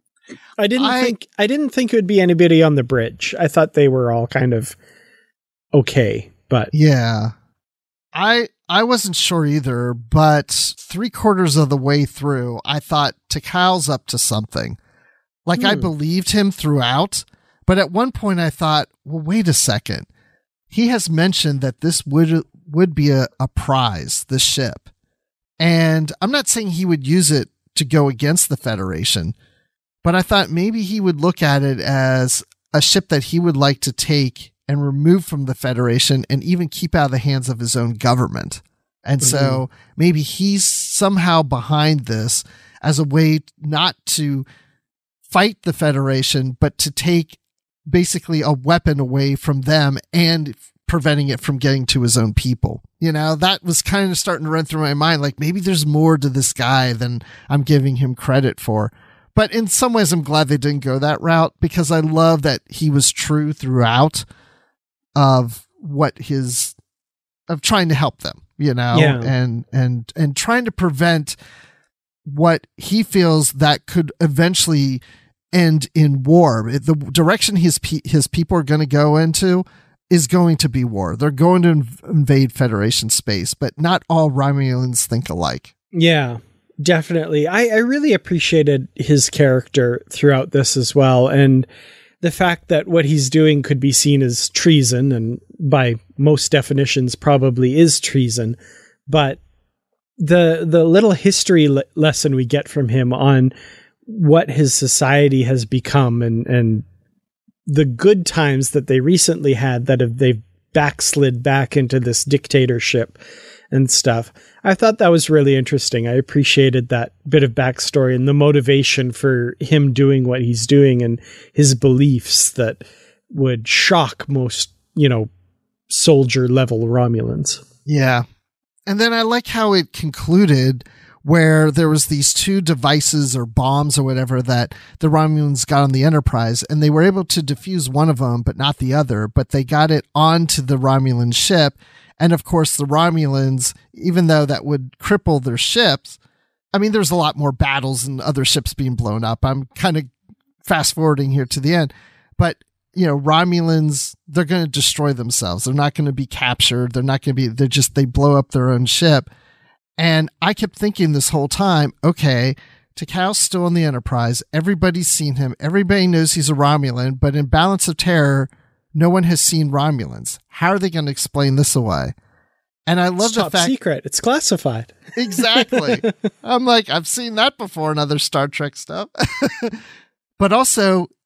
I didn't I, think, I didn't think it would be anybody on the bridge. I thought they were all kind of okay, but yeah, I, I wasn't sure either, but three quarters of the way through, I thought Tikal's up to something. Like hmm. I believed him throughout, but at one point I thought, well, wait a second. He has mentioned that this would, would be a, a prize, this ship. And I'm not saying he would use it to go against the Federation, but I thought maybe he would look at it as a ship that he would like to take and remove from the Federation and even keep out of the hands of his own government. And mm-hmm. so maybe he's somehow behind this as a way not to fight the Federation, but to take basically a weapon away from them and preventing it from getting to his own people. You know, that was kind of starting to run through my mind. Like, maybe there's more to this guy than I'm giving him credit for. But in some ways, I'm glad they didn't go that route, because I love that he was true throughout of what his, of trying to help them, you know, yeah. and, and, and trying to prevent what he feels that could eventually end in war. The direction his, pe- his people are going to go into is going to be war. They're going to inv- invade Federation space, but not all Romulans think alike. Yeah, definitely. I, I really appreciated his character throughout this as well. And the fact that what he's doing could be seen as treason, and by most definitions probably is treason, but the the little history le- lesson we get from him on what his society has become, and and the good times that they recently had that have they've backslid back into this dictatorship and stuff. I thought that was really interesting. I appreciated that bit of backstory and the motivation for him doing what he's doing, and his beliefs that would shock most, you know, soldier level Romulans. Yeah. And then I like how it concluded, where there was these two devices or bombs or whatever that the Romulans got on the Enterprise, and they were able to defuse one of them, but not the other, but they got it onto the Romulan ship. And of course, the Romulans, even though that would cripple their ships, I mean, there's a lot more battles and other ships being blown up. I'm kind of fast forwarding here to the end, but you know, Romulans, they're going to destroy themselves. They're not going to be captured. They're not going to be, they're just, they blow up their own ship. And I kept thinking this whole time, okay, Tikal's still on the Enterprise. Everybody's seen him. Everybody knows he's a Romulan, but in Balance of Terror, no one has seen Romulans. How are they going to explain this away? And I love it's the top fact, secret. It's classified. Exactly. I'm like, I've seen that before in other Star Trek stuff. But also,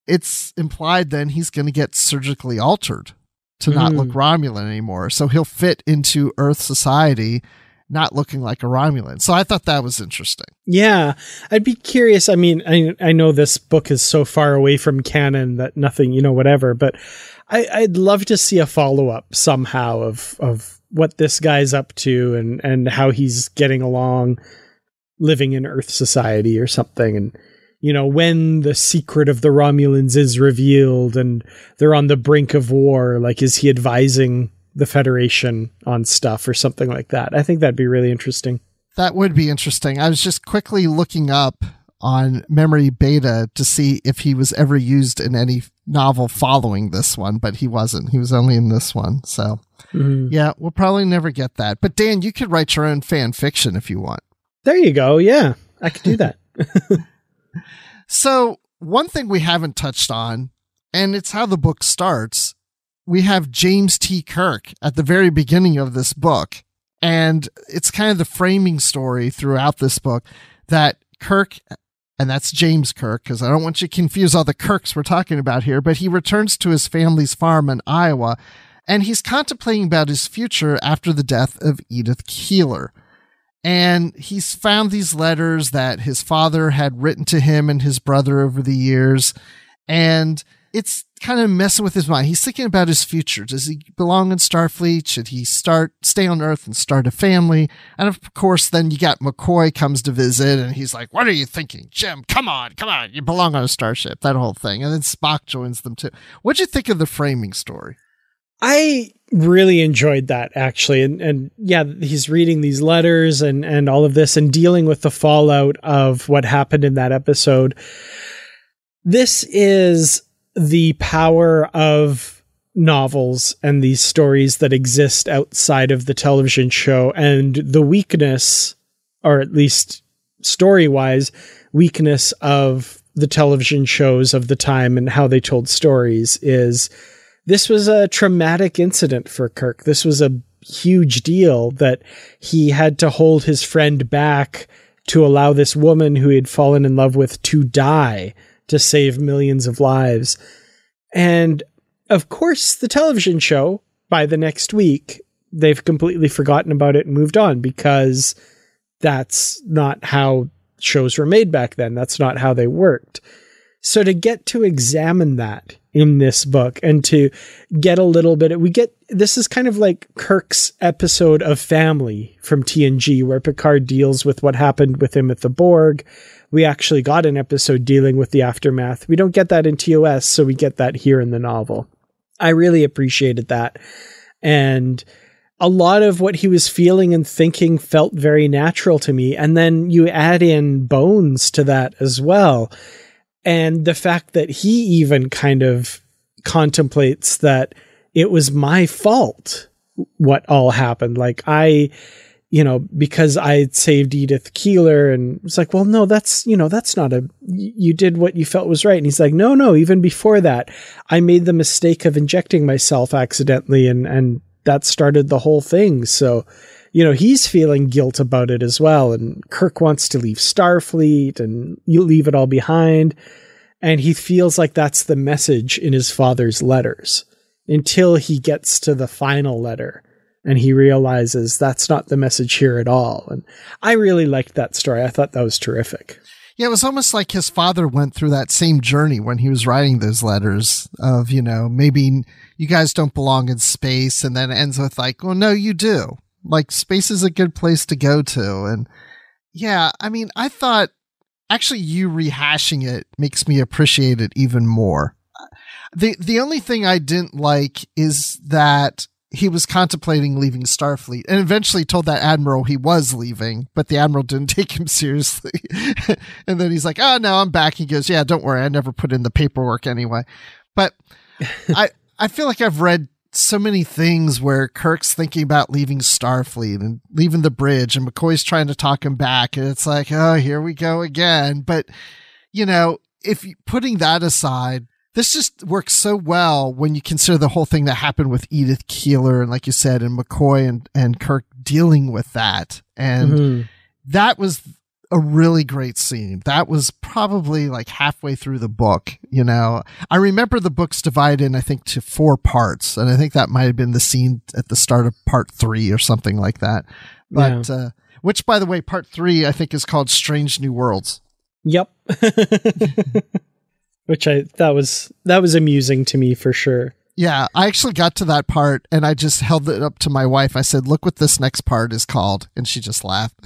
it's implied then he's going to get surgically altered to not Mm. look Romulan anymore. So he'll fit into Earth society, not looking like a Romulan. So I thought that was interesting. Yeah, I'd be curious. I mean, I I know this book is so far away from canon that nothing, you know, whatever, but I, I'd love to see a follow-up somehow of of what this guy's up to and, and how he's getting along living in Earth society or something. And, you know, when the secret of the Romulans is revealed and they're on the brink of war, like, is he advising the Federation on stuff or something like that? I think that'd be really interesting. That would be interesting. I was just quickly looking up on Memory Beta to see if he was ever used in any novel following this one, but he wasn't. He was only in this one. So, mm-hmm. yeah, we'll probably never get that. But Dan, you could write your own fan fiction if you want. There you go. Yeah, I could do that. So, one thing we haven't touched on, and it's how the book starts, we have James T. Kirk at the very beginning of this book. And it's kind of the framing story throughout this book that Kirk, and that's James Kirk, because I don't want you to confuse all the Kirks we're talking about here, but he returns to his family's farm in Iowa, and he's contemplating about his future after the death of Edith Keeler. And he's found these letters that his father had written to him and his brother over the years, and it's kind of messing with his mind. He's thinking about his future. Does he belong in Starfleet? Should he start, stay on Earth and start a family? And of course, then you got McCoy comes to visit and he's like, what are you thinking? Jim, come on, come on. You belong on a starship, that whole thing. And then Spock joins them too. What'd you think of the framing story? I really enjoyed that, actually. And, and yeah, he's reading these letters and, and all of this and dealing with the fallout of what happened in that episode. This is the power of novels and these stories that exist outside of the television show, and the weakness, or at least story-wise, weakness of the television shows of the time and how they told stories is this was a traumatic incident for Kirk. This was a huge deal that he had to hold his friend back to allow this woman who he had fallen in love with to die to save millions of lives. And of course, the television show, by the next week, they've completely forgotten about it and moved on, because that's not how shows were made back then. That's not how they worked. So to get to examine that in this book and to get a little bit, we get, this is kind of like Kirk's episode of Family from T N G, where Picard deals with what happened with him at the Borg. We actually got an episode dealing with the aftermath. We don't get that in T O S, so we get that here in the novel. I really appreciated that. And a lot of what he was feeling and thinking felt very natural to me. And then you add in Bones to that as well. And the fact that he even kind of contemplates that it was my fault what all happened. Like, I, you know, because I saved Edith Keeler, and it's like, well, no, that's, you know, that's not a, you did what you felt was right. And he's like, no, no, even before that, I made the mistake of injecting myself accidentally, and, and that started the whole thing. So, you know, he's feeling guilt about it as well. And Kirk wants to leave Starfleet and you leave it all behind. And he feels like that's the message in his father's letters until he gets to the final letter and he realizes that's not the message here at all. And I really liked that story. I thought that was terrific. Yeah, it was almost like his father went through that same journey when he was writing those letters of, you know, maybe you guys don't belong in space. And then it ends with like, well, no, you do. Like, space is a good place to go to. And yeah, I mean, I thought actually you rehashing it makes me appreciate it even more. The the only thing I didn't like is that he was contemplating leaving Starfleet and eventually told that admiral he was leaving, but the admiral didn't take him seriously. And then he's like, oh, no, I'm back. He goes, yeah, don't worry. I never put in the paperwork anyway. But I, I feel like I've read so many things where Kirk's thinking about leaving Starfleet and leaving the bridge, and McCoy's trying to talk him back. And it's like, oh, here we go again. But, you know, if you, putting that aside, this just works so well when you consider the whole thing that happened with Edith Keeler and, like you said, and McCoy and, and Kirk dealing with that. And mm-hmm. that was a really great scene. That was probably like halfway through the book. You know, I remember the book's divided in, I think, to four parts. And I think that might have been the scene at the start of part three or something like that. But, yeah. uh, which, by the way, part three, I think, is called Strange New Worlds. Yep. Which I, that was, that was amusing to me for sure. Yeah, I actually got to that part and I just held it up to my wife. I said, look what this next part is called. And she just laughed.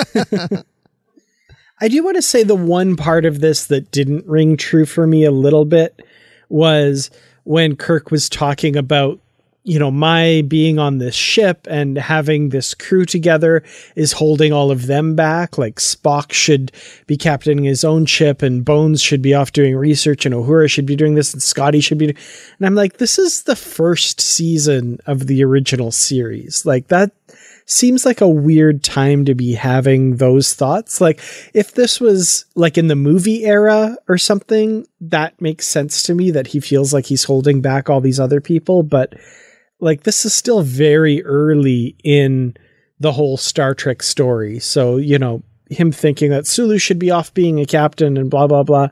I do want to say the one part of this that didn't ring true for me a little bit was when Kirk was talking about, you know, my being on this ship and having this crew together is holding all of them back. Like Spock should be captaining his own ship and Bones should be off doing research and Uhura should be doing this and Scotty should be. And I'm like, this is the first season of the original series. Like that seems like a weird time to be having those thoughts. Like if this was like in the movie era or something, that makes sense to me that he feels like he's holding back all these other people. But like this is still very early in the whole Star Trek story. So, you know, him thinking that Sulu should be off being a captain and blah, blah, blah.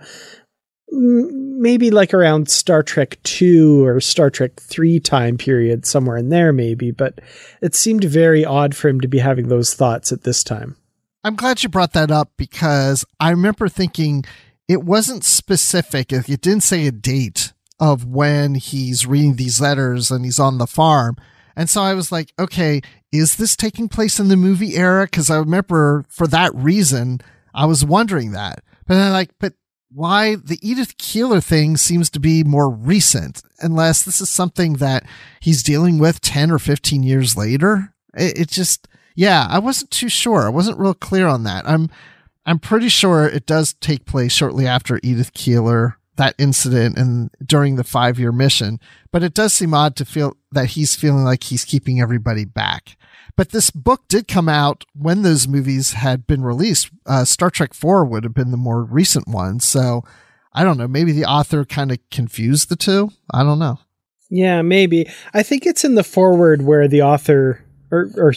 Maybe like around Star Trek two or Star Trek three time period, somewhere in there maybe, but it seemed very odd for him to be having those thoughts at this time. I'm glad you brought that up because I remember thinking it wasn't specific. It didn't say a date of when he's reading these letters and he's on the farm. And so I was like, okay, is this taking place in the movie era? Because I remember for that reason, I was wondering that. But then I'm like, but why the Edith Keeler thing seems to be more recent, unless this is something that he's dealing with ten or fifteen years later. It, it just, yeah, I wasn't too sure. I wasn't real clear on that. I'm, I'm pretty sure it does take place shortly after Edith Keeler, that incident and during the five year mission, but it does seem odd to feel that he's feeling like he's keeping everybody back. But this book did come out when those movies had been released. Uh, Star Trek four would have been the more recent one. So I don't know. Maybe the author kind of confused the two. I don't know. Yeah, maybe. I think it's in the foreword where the author, or, or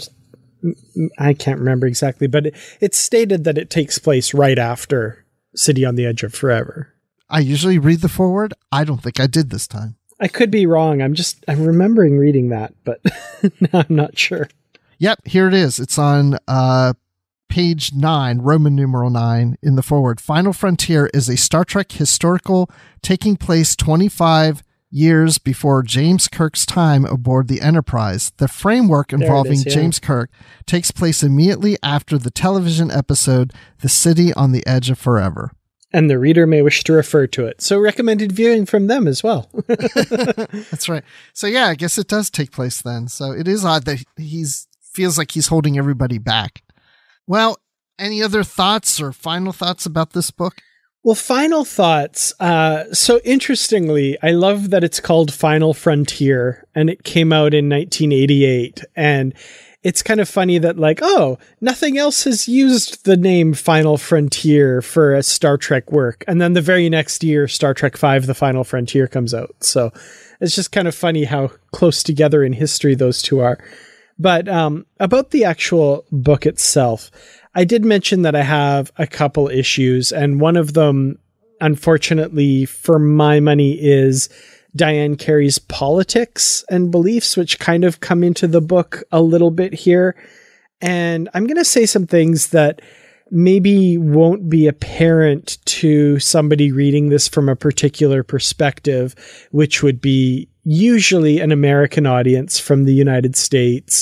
I can't remember exactly, but it, it's stated that it takes place right after City on the Edge of Forever. I usually read the foreword. I don't think I did this time. I could be wrong. I'm just, I'm remembering reading that, but now I'm not sure. Yep, here it is. It's on uh, page nine, Roman numeral nine, in the foreword. Final Frontier is a Star Trek historical taking place twenty-five years before James Kirk's time aboard the Enterprise. The framework involving is, yeah. James Kirk takes place immediately after the television episode The City on the Edge of Forever. And the reader may wish to refer to it. So recommended viewing from them as well. That's right. So yeah, I guess it does take place then. So it is odd that he's feels like he's holding everybody back. Well, any other thoughts or final thoughts about this book? Well, final thoughts. Uh, so interestingly, I love that it's called Final Frontier and it came out in nineteen eighty-eight. And it's kind of funny that like, oh, nothing else has used the name Final Frontier for a Star Trek work. And then the very next year, Star Trek five, The Final Frontier comes out. So it's just kind of funny how close together in history those two are. But um, about the actual book itself, I did mention that I have a couple issues, and one of them, unfortunately, for my money, is Diane Carey's politics and beliefs, which kind of come into the book a little bit here. And I'm going to say some things that maybe won't be apparent to somebody reading this from a particular perspective, which would be usually an American audience from the United States.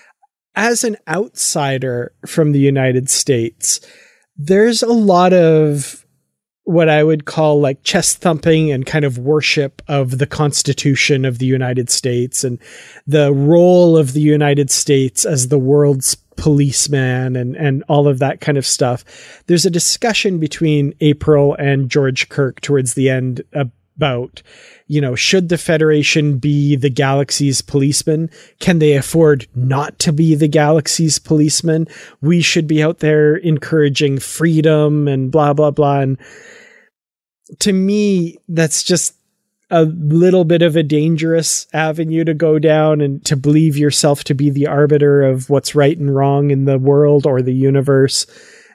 As an outsider from the United States, there's a lot of what I would call like chest thumping and kind of worship of the Constitution of the United States and the role of the United States as the world's policeman and, and all of that kind of stuff. There's a discussion between April and George Kirk towards the end about, you know, should the Federation be the galaxy's policeman? Can they afford not to be the galaxy's policeman? We should be out there encouraging freedom and blah, blah, blah. And to me, that's just a little bit of a dangerous avenue to go down and to believe yourself to be the arbiter of what's right and wrong in the world or the universe.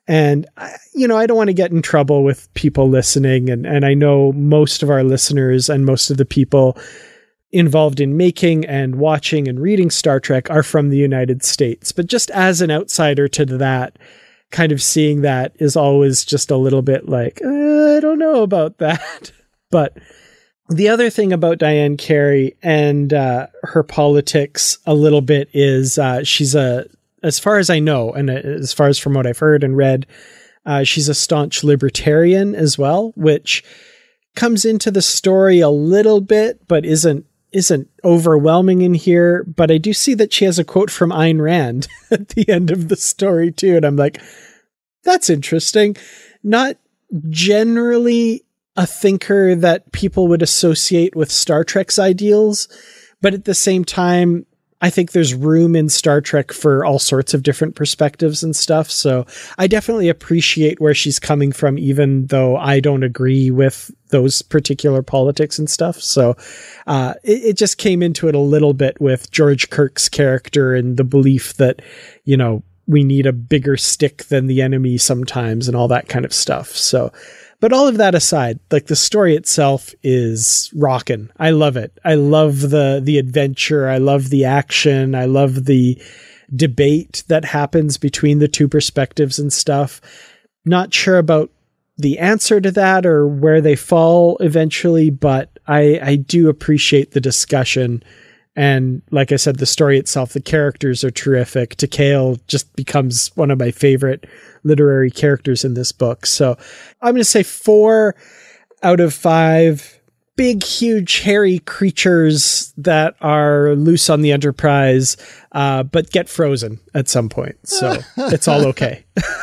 And, you know, I don't want to get in trouble with people listening. And, and I know most of our listeners and most of the people involved in making and watching and reading Star Trek are from the United States. But just as an outsider to that, kind of seeing that is always just a little bit like, uh, I don't know about that. But the other thing about Diane Carey and uh, her politics a little bit is uh, she's a, as far as I know, and as far as from what I've heard and read, uh, she's a staunch libertarian as well, which comes into the story a little bit, but isn't isn't overwhelming in here. But I do see that she has a quote from Ayn Rand at the end of the story too. And I'm like, that's interesting. Not generally a thinker that people would associate with Star Trek's ideals, but at the same time, I think there's room in Star Trek for all sorts of different perspectives and stuff. So I definitely appreciate where she's coming from, even though I don't agree with those particular politics and stuff. So uh, it, it just came into it a little bit with George Kirk's character and the belief that, you know, we need a bigger stick than the enemy sometimes and all that kind of stuff. So, but all of that aside, like the story itself is rockin'. I love it. I love the, the adventure. I love the action. I love the debate that happens between the two perspectives and stuff. Not sure about the answer to that or where they fall eventually, but I, I do appreciate the discussion. And like I said, the story itself, the characters are terrific. Takeo just becomes one of my favorite literary characters in this book. So I'm going to say four out of five big, huge, hairy creatures that are loose on the Enterprise, uh, but get frozen at some point. So it's all okay.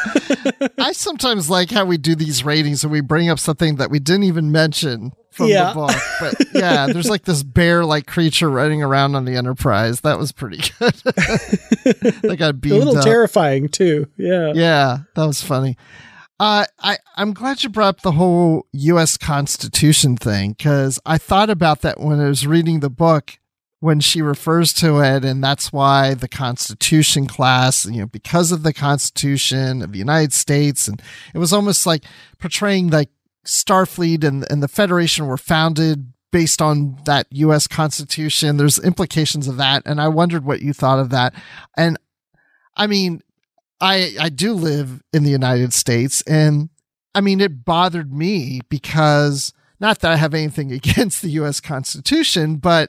I sometimes like how we do these ratings and we bring up something that we didn't even mention from yeah. the book. But yeah, there's like this bear-like creature running around on the Enterprise. That was pretty good. They got beamed a little up. terrifying too. Yeah. Yeah, that was funny. Uh, I, I'm glad you brought up the whole U S Constitution thing, because I thought about that when I was reading the book, when she refers to it, and that's why the Constitution class, you know, because of the Constitution of the United States, and it was almost like portraying like Starfleet and, and the Federation were founded based on that U S Constitution. There's implications of that, and I wondered what you thought of that. And I mean, I I do live in the United States, and I mean, it bothered me because, not that I have anything against the U S Constitution, but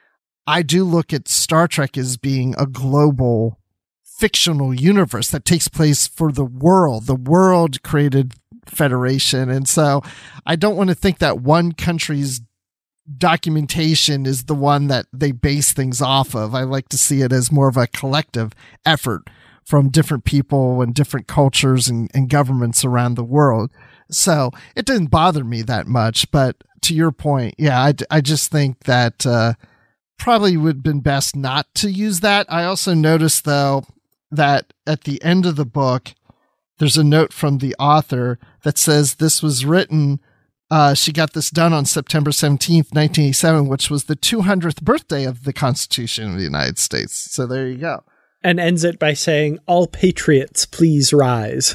I do look at Star Trek as being a global fictional universe that takes place for the world. The world created Federation. And so I don't want to think that one country's documentation is the one that they base things off of. I like to see it as more of a collective effort from different people and different cultures and, and governments around the world. So it didn't bother me that much. But to your point, yeah, I, I just think that uh, probably would have been best not to use that. I also noticed, though, that at the end of the book, there's a note from the author that says this was written, uh, she got this done on September seventeenth, nineteen eighty-seven, which was the two hundredth birthday of the Constitution of the United States. So there you go. And ends it by saying, "All patriots, please rise."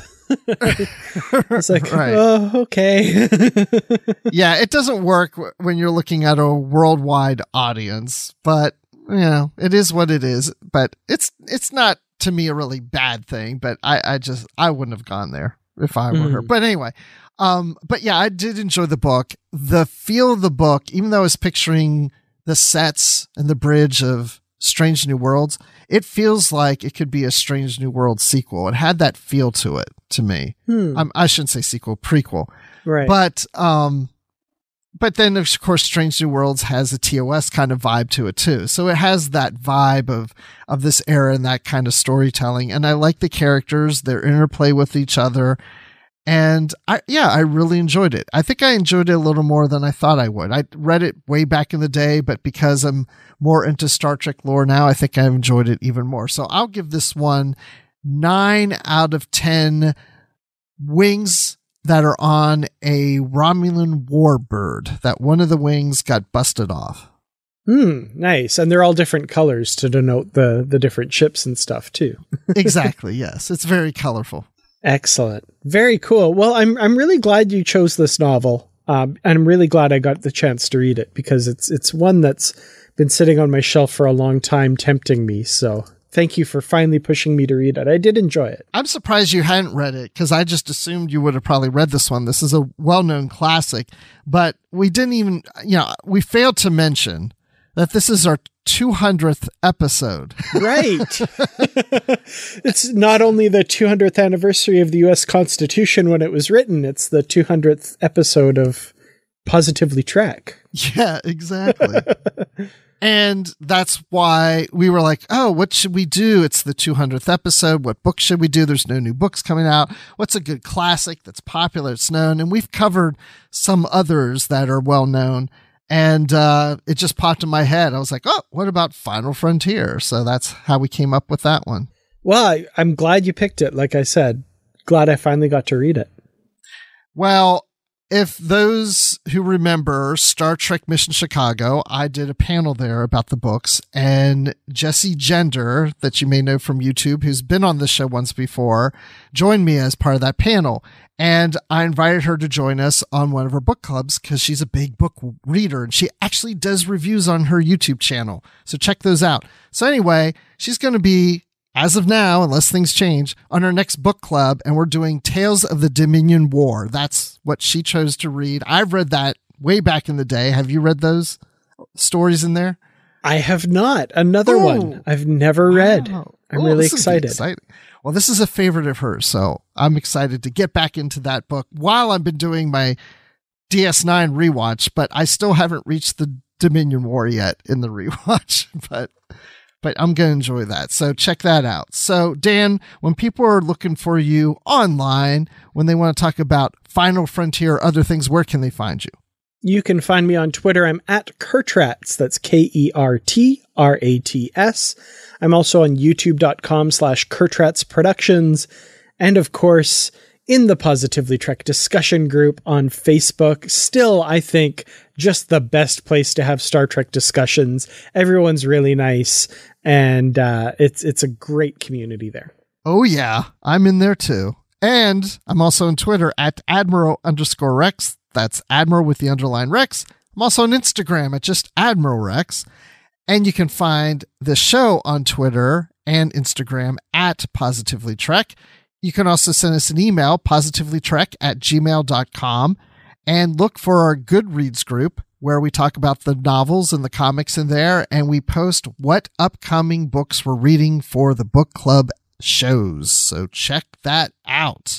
It's like, right. Oh, okay. Yeah, it doesn't work w- when you're looking at a worldwide audience, but you know, it is what it is. But it's it's not, to me, a really bad thing. But I, I just I wouldn't have gone there if I were mm. her. But anyway, um, but yeah, I did enjoy the book. The feel of the book, even though I was picturing the sets and the bridge of Strange New Worlds, it feels like it could be a Strange New Worlds sequel. It had that feel to it to me. Hmm. Um, I shouldn't say sequel, prequel. Right. But, um, but then of course, Strange New Worlds has a T O S kind of vibe to it too. So it has that vibe of, of this era and that kind of storytelling. And I like the characters, their interplay with each other. And I, yeah, I really enjoyed it. I think I enjoyed it a little more than I thought I would. I read it way back in the day, but because I'm more into Star Trek lore now, I think I've enjoyed it even more. So I'll give this one nine out of ten wings that are on a Romulan warbird, that one of the wings got busted off. Hmm, nice. And they're all different colors to denote the, the different ships and stuff too. Exactly. Yes. It's very colorful. Excellent. Very cool. Well, I'm I'm really glad you chose this novel. Um, and I'm really glad I got the chance to read it because it's it's one that's been sitting on my shelf for a long time, tempting me. So thank you for finally pushing me to read it. I did enjoy it. I'm surprised you hadn't read it because I just assumed you would have probably read this one. This is a well-known classic, but we didn't even, you know, we failed to mention that this is our two hundredth episode. Right. It's not only the two hundredth anniversary of the U S Constitution when it was written, it's the two hundredth episode of Positively Trek. Yeah, exactly. And that's why we were like, oh, what should we do? It's the two hundredth episode. What book should we do? There's no new books coming out. What's a good classic that's popular, it's known? And we've covered some others that are well known. And uh, it just popped in my head. I was like, oh, what about Final Frontier? So that's how we came up with that one. Well, I, I'm glad you picked it. Like I said, glad I finally got to read it. Well, if those who remember Star Trek Mission Chicago, I did a panel there about the books, and Jessie Gender, that you may know from YouTube, who's been on the show once before, joined me as part of that panel. And I invited her to join us on one of her book clubs because she's a big book reader and she actually does reviews on her YouTube channel. So check those out. So anyway, she's going to be, as of now, unless things change, on her next book club, and we're doing Tales of the Dominion War. That's what she chose to read. I've read that way back in the day. Have you read those stories in there? I have not. Another Ooh. one I've never read. Wow. I'm Ooh, really this is excited. exciting. Well, this is a favorite of hers, so I'm excited to get back into that book while I've been doing my D S nine rewatch, but I still haven't reached the Dominion War yet in the rewatch, but but I'm going to enjoy that. So check that out. So Dan, when people are looking for you online, when they want to talk about Final Frontier or other things, where can they find you? You can find me on Twitter. I'm at Kertrats. That's K E R T R A T S. I'm also on youtube.com slash Kertrats Productions. And of course, in the Positively Trek discussion group on Facebook. Still, I think, just the best place to have Star Trek discussions. Everyone's really nice. And uh, it's it's a great community there. Oh, yeah. I'm in there too. And I'm also on Twitter at Admiral underscore Rex. That's Admiral with the underline Rex. I'm also on Instagram at just Admiral Rex. And you can find the show on Twitter and Instagram at Positively Trek. You can also send us an email, positivelytrek at gmail dot com, and look for our Goodreads group where we talk about the novels and the comics in there, and we post what upcoming books we're reading for the book club shows. So check that out.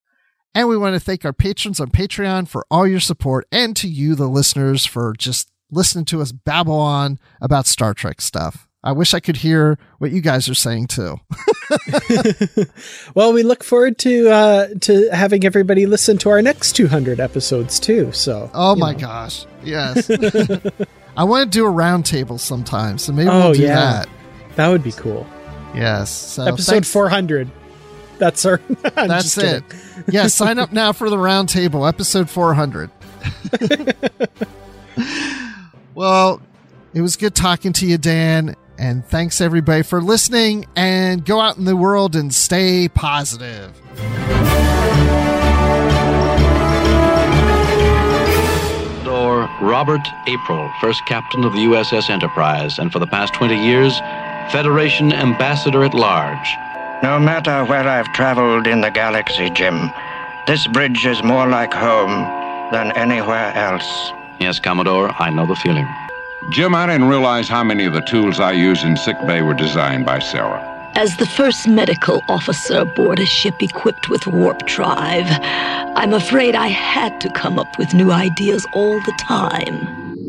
And we want to thank our patrons on Patreon for all your support, and to you, the listeners, for just listening to us babble on about Star Trek stuff. I wish I could hear what you guys are saying too. Well, we look forward to uh, to having everybody listen to our next two hundred episodes too. So, oh my know. gosh, yes. I want to do a round table sometime, so maybe oh, we'll do yeah. that. That would be cool. Yes. So Episode thanks. four hundred. That's our. I'm That's just it. kidding. Yeah, sign up now for the round table, episode four hundred. Well, it was good talking to you, Dan. And thanks everybody for listening, and go out in the world and stay positive. Commodore Robert April, first captain of the U S S Enterprise, and for the past twenty years, Federation Ambassador at Large. No matter where I've traveled in the galaxy, Jim, this bridge is more like home than anywhere else. Yes, Commodore, I know the feeling. Jim, I didn't realize how many of the tools I use in sickbay were designed by Sarah. As the first medical officer aboard a ship equipped with warp drive, I'm afraid I had to come up with new ideas all the time.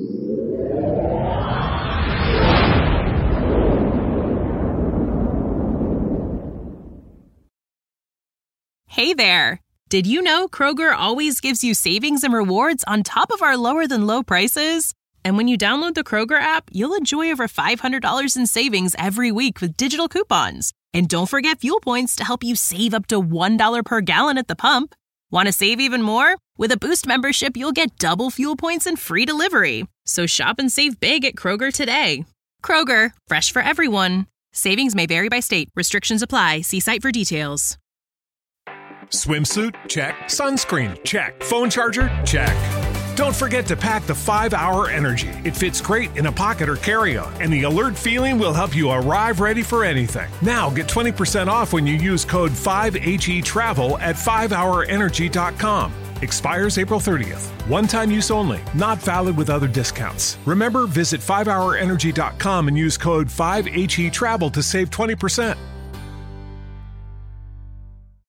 Hey there! Did you know Kroger always gives you savings and rewards on top of our lower-than-low prices? And when you download the Kroger app, you'll enjoy over five hundred dollars in savings every week with digital coupons. And don't forget fuel points to help you save up to one dollar per gallon at the pump. Want to save even more? With a Boost membership, you'll get double fuel points and free delivery. So shop and save big at Kroger today. Kroger, fresh for everyone. Savings may vary by state. Restrictions apply. See site for details. Swimsuit? Check. Sunscreen? Check. Phone charger? Check. Don't forget to pack the five hour Energy. It fits great in a pocket or carry-on, and the alert feeling will help you arrive ready for anything. Now get twenty percent off when you use code five H E Travel at five hour energy dot com. Expires April thirtieth. One-time use only. Not valid with other discounts. Remember, visit five hour energy dot com and use code five H E Travel to save twenty percent.